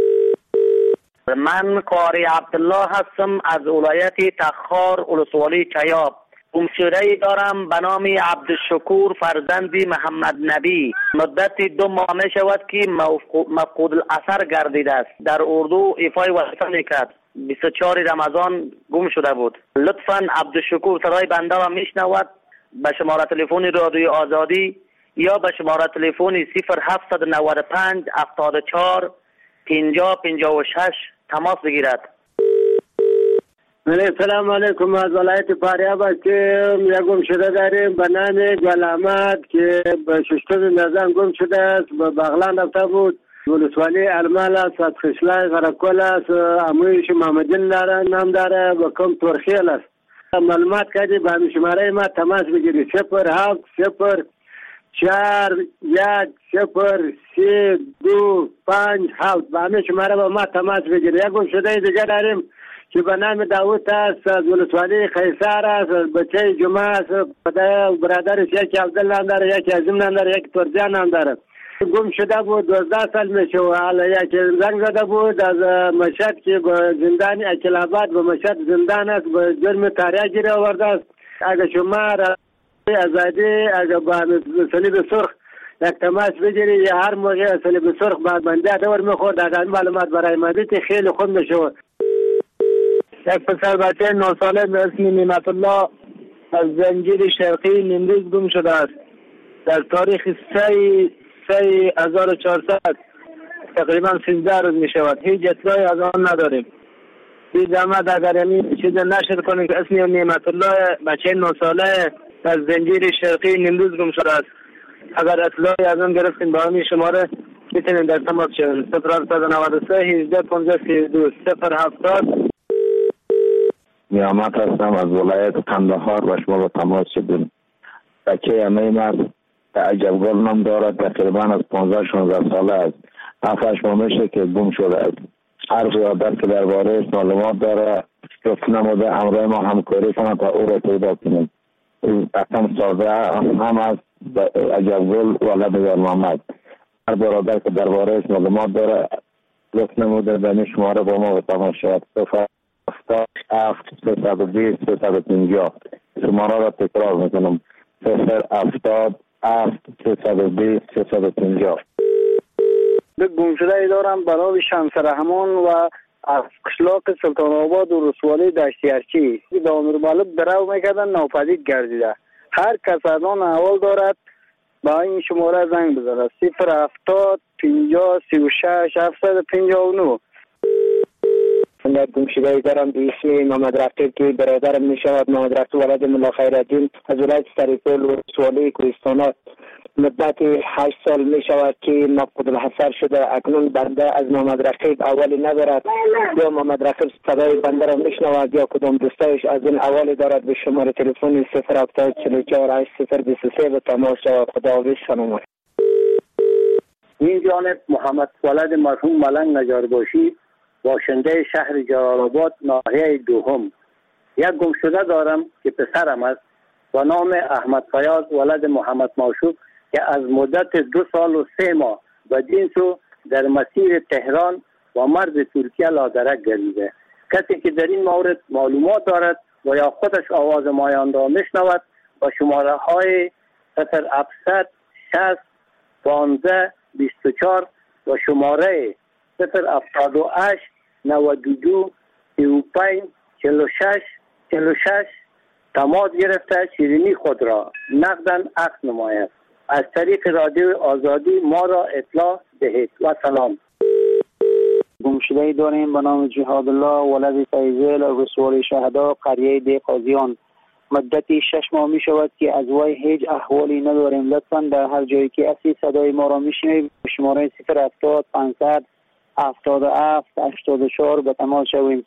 من قاری عبدالله هستم از ولایت تخار ولسوالی چیاب. گمشده دارم به نام عبدالشکور فرزندی محمد نبی. مدت دو ماه می شود که مفقود الاثر گردیده است. در اردو ایفای وظیفه میکرد. بیست و چهار رمضان گم شده بود. لطفاً عبدالشکور صدای بنده را میشنود به شماره تلفن رادیو آزادی یا به شماره تلفن صفر هفتصد و نود و پنج هفتاد و چهار پنجاه پنجاه و شش تماس بگیرد. السلام علیکم. از ولایت فاریاب هستیم. یک گمشده داریم به نام گل احمد که به ششتم نظام گم شده است. به بغلان رفته بود. ولسوالی المال است. از خشلای غرقل است. امویش محمدین داره نام داره و کم ترخیل است. معلومات کردی به همین شماره ما تماس بگیری. صفر هفت صفر چهار یک صفر سه دو پنج هفت به همین شماره با ما تماس بگیری. یک گمشده دیگه داریم که به نام داوود است. از ولسوالی قیصر است. بچه جمعه است. برادرش یکی عبدالله داره یکی عظیم داره یکی ترجان هم داره. گم شده بود دوازده سال میشه و حالا یک زنگ زده بود از مشهد که به زندان اکلاباد به مشهد زندان است به جرم تاریخ گیره آورده است. اگه شما آزادی اگه با صلیب سرخ یک تماس بگیری یا هر موقع صلیب سرخ بعد بنده دور میخورد اگر معلومات برای مدید خیلی خوب میشه. یک پسر بچه نه ساله به اسم نعمت الله از زنجیر شرقی نیمروز گم شده است. در تاریخ سه سه هزار و چهارصد تقریبا سیزده روز می شود. هیچ اطلاعی از آن نداریم. بی زحمت اگر این چیز نشر کنیم که اسم نعمت الله بچه نه ساله از زنجیر شرقی نیمروز گم شده است. اگر اطلاعی از آن گرفتیم با همین شماره میتونیم در تماس شویم. صفر هفتاد و نود و سه هجده پانزده سی و دو صفر هفتاد. نیامت هستم از ولایت قندهار و شما با تماس شدیم. بچه همه مرد عجبگل نام دارد. تقریبا از پانزده شانزده ساله است. هفتش ماه میشه که گم شده است. هر قیادت که درباره معلومات داره گفت نموده همراه ما همکاری کنند تا او را پیدا کنیم. اصلا ساده هم از عجبگل ولد یار محمد. هر برادر که درباره معلومات داره گفت نموده به شماره با ما تماس شود. صفر هفتاد هفت سیصد و بیست سیصد و پنجاه. شماره را تکرار میکنم. صفر هفتاد هفت سیصد و بیست سیصد و پنجاه. به گمشده دارم برای شمس رحمان و از قشلاق سلطان آباد و رسوالی دشتیارچی به امیر مالک درو میکردن ناپدید گردیده. هر کس از آن احوال دارد با این شماره زنگ بزنه. صفر هفتاد پنجاه سی و شش هفتصد و پنجاه و نه. من گمشده دارم به اسم محمد رفیق که برادرم می شود. محمد رفیق ولد ملا خیرالدین از ولایت سریپل ولسوالی کوهستانات. مدت هشت سال می شود که مفقود الحصر شده. اکنون بنده از محمد رقیب اولی ندارد، یا محمد رقیب صدای بنده را میشنود یا کدام دوستایش از این اولی دارد. به شماره تلفن صفر هفتاد چهل و چهار هشت صفر بیست و سه به تماس شود. خداحافظ خانم. این جانب محمد ولد مرحوم ملنگ نجارباشی، باشنده شهر جلال‌آباد ناحیه دوم. یک گمشده دارم که پسرم است با نام احمد فیاض ولد محمد موشوق که از مدت دو سال و سه ماه و جنسو در مسیر تهران و مرز ترکیه لادرک گردیده. کسی که در این مورد معلومات دارد و یا خودش آواز مایان را میشنود با شماره های صفر هفتصد شصت پانزده بیست و چهار و شماره صفر هفتاد و هشت نود و دو سی و پنج چهل و شش چهل و شش تماس گرفته شیرینی خود را نقداً عکس نماید. از طریق رادیو آزادی ما را اطلاع دهید و سلام. گمشده داریم به نام جهاد الله ولد فیضل رسول شهدا قریه دی قاضیان. مدتی شش ماه می شود که از وی هیچ احوالی نداریم. لطفاً در هر جایی که اسی صدای ما را می شنوید شماره صفر هفتاد پانصد هفتاد و هفت هشتاد و چهار به تماس شویم.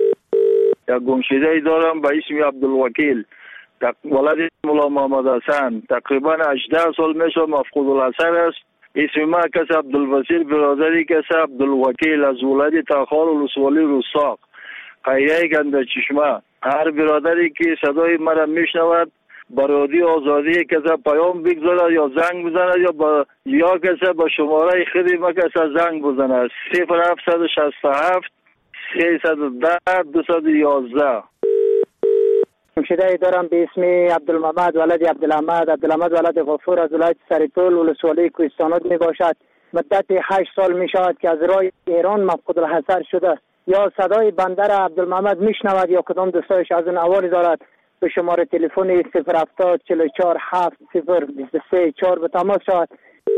یک گمشده دارم به اسم عبدالوکیل ولد مولا محمد حسن، تقریبا هجده سال میشه مفقود الحصر است. اسم ما کس عبدالبصیر، برادری کس عبدالوکیل از ولد تخار ولسوالی رستاق قریه گنده چشمه. هر برادری که صدای مرا میشنود برادی آزادی کس پیام بگذارد یا زنگ بزند یا با یا کس با شماره خودی ما کس زنگ بزند صفر هفتصد و شصت و هفت سیصد و ده دویست و یازده. گمشده دارم به اسم عبدالمحمد ولد عبدالحمد. عبدالحمد ولد غفور از ولایت سرپل ولسوالی کوهستانات می باشد. مدت هشت سال می شود که از راه ایران مفقود الحصر شده. یا صدای بنده را عبدالمحمد میشنود یا کدام دوستایش از اون اوالی دارد به شماره تلفن صفر هفتاد چهل و چهار هفت صفر بیست و سه چهار به تماس شود.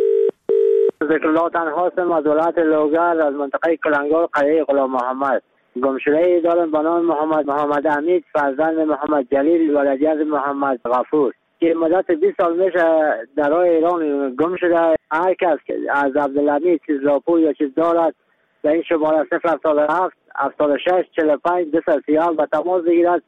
ذکر الله تنهاستم از ولایت لوگر از منطقه کلنگار قریه غلام محمد. گمشده دارم به نام محمد محمد حمید فرزند محمد جلیل ولد از محمد غفور که مدت بیست سال میشه در راه ایران گم شده. هر کس از عبدالحمید چیز راپور یا چیز دارد به این شماره صفر هفتاد و هفت هفتاد و شش چهل و پنج دویست و سی و هفت به تماس بگیرد.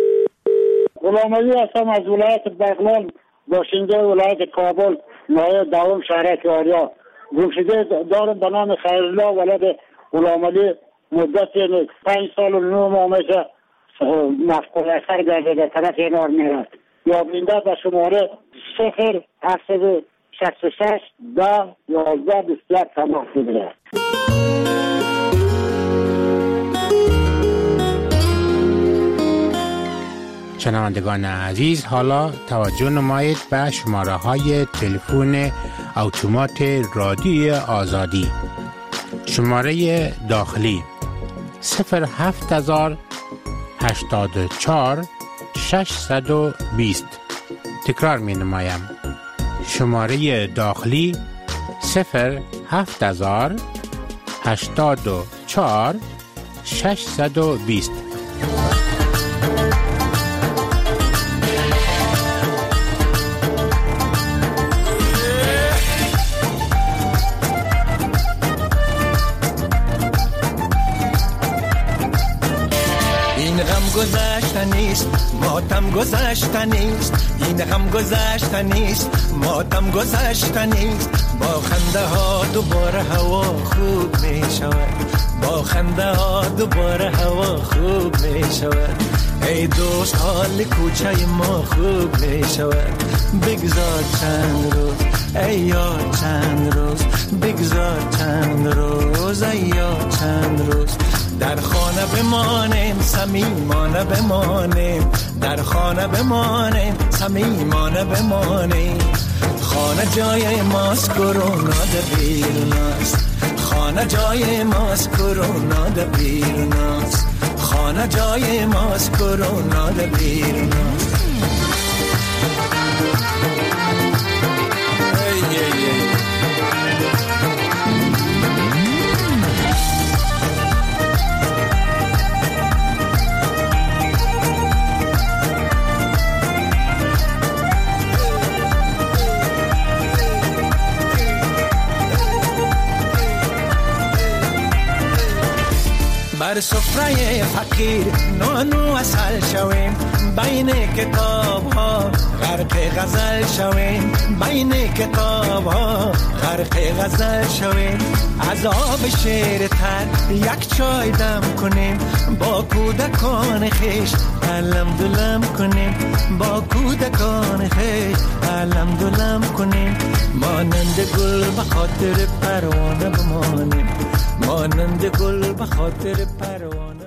غلام علی هستم از ولایت بغلان باشنده ولایت کابل ناحیه دوم شهر کاریا. گمشده دارم به نام خیرالله ولد غلام علی مدت پنج سال و نه ماه میشه مفقود الحصر گردیده طرف اینار میرد. یا بینده به شماره صفر هفتصد شصت و شش ده یازده بیست و یک تماس بگیرد. شنوندگان عزیز، حالا توجه نمایید به شماره های تلفن اتومات رادیو آزادی. شماره داخلی صفر هفت هزار هشتاد و چهار ششصد و بیست. تکرار می نمایم. شماره داخلی صفر هفت هزار هشتاد و چهار ششصد و بیست. گذشته نیست ماتم گذشته نیست، این هم گذشته نیست ماتم گذشته نیست. با خنده ها دوباره هوا خوب می شود، با خنده ها دوباره هوا خوب می شود. ای دوست حال کوچه ما خوب می شود. بگذار چند روز ای یار چند روز، بگذار چند روز ای یار چند روز. در خانه بمانیم صمیمانه بمانیم، در خانه بمانیم صمیمانه بمانیم. خانه جای ماست کرونا در بیروناست، خانه جای ماست کرونا در بیروناست، خانه جای ماست کرونا در بیروناست. بر سفره فقیر نان و عسل شویم، بین کتاب ها غرق غزل شویم، بین کتاب ها غرق غزل شویم. از آب شیر تر یک چای دم کنیم، با کودکان خیش علم دلم کنیم، با کودکان خیش علم دلم کنیم. مانند گل به خاطر پروانه بمانیم، مانند گل به خاطر پروانه.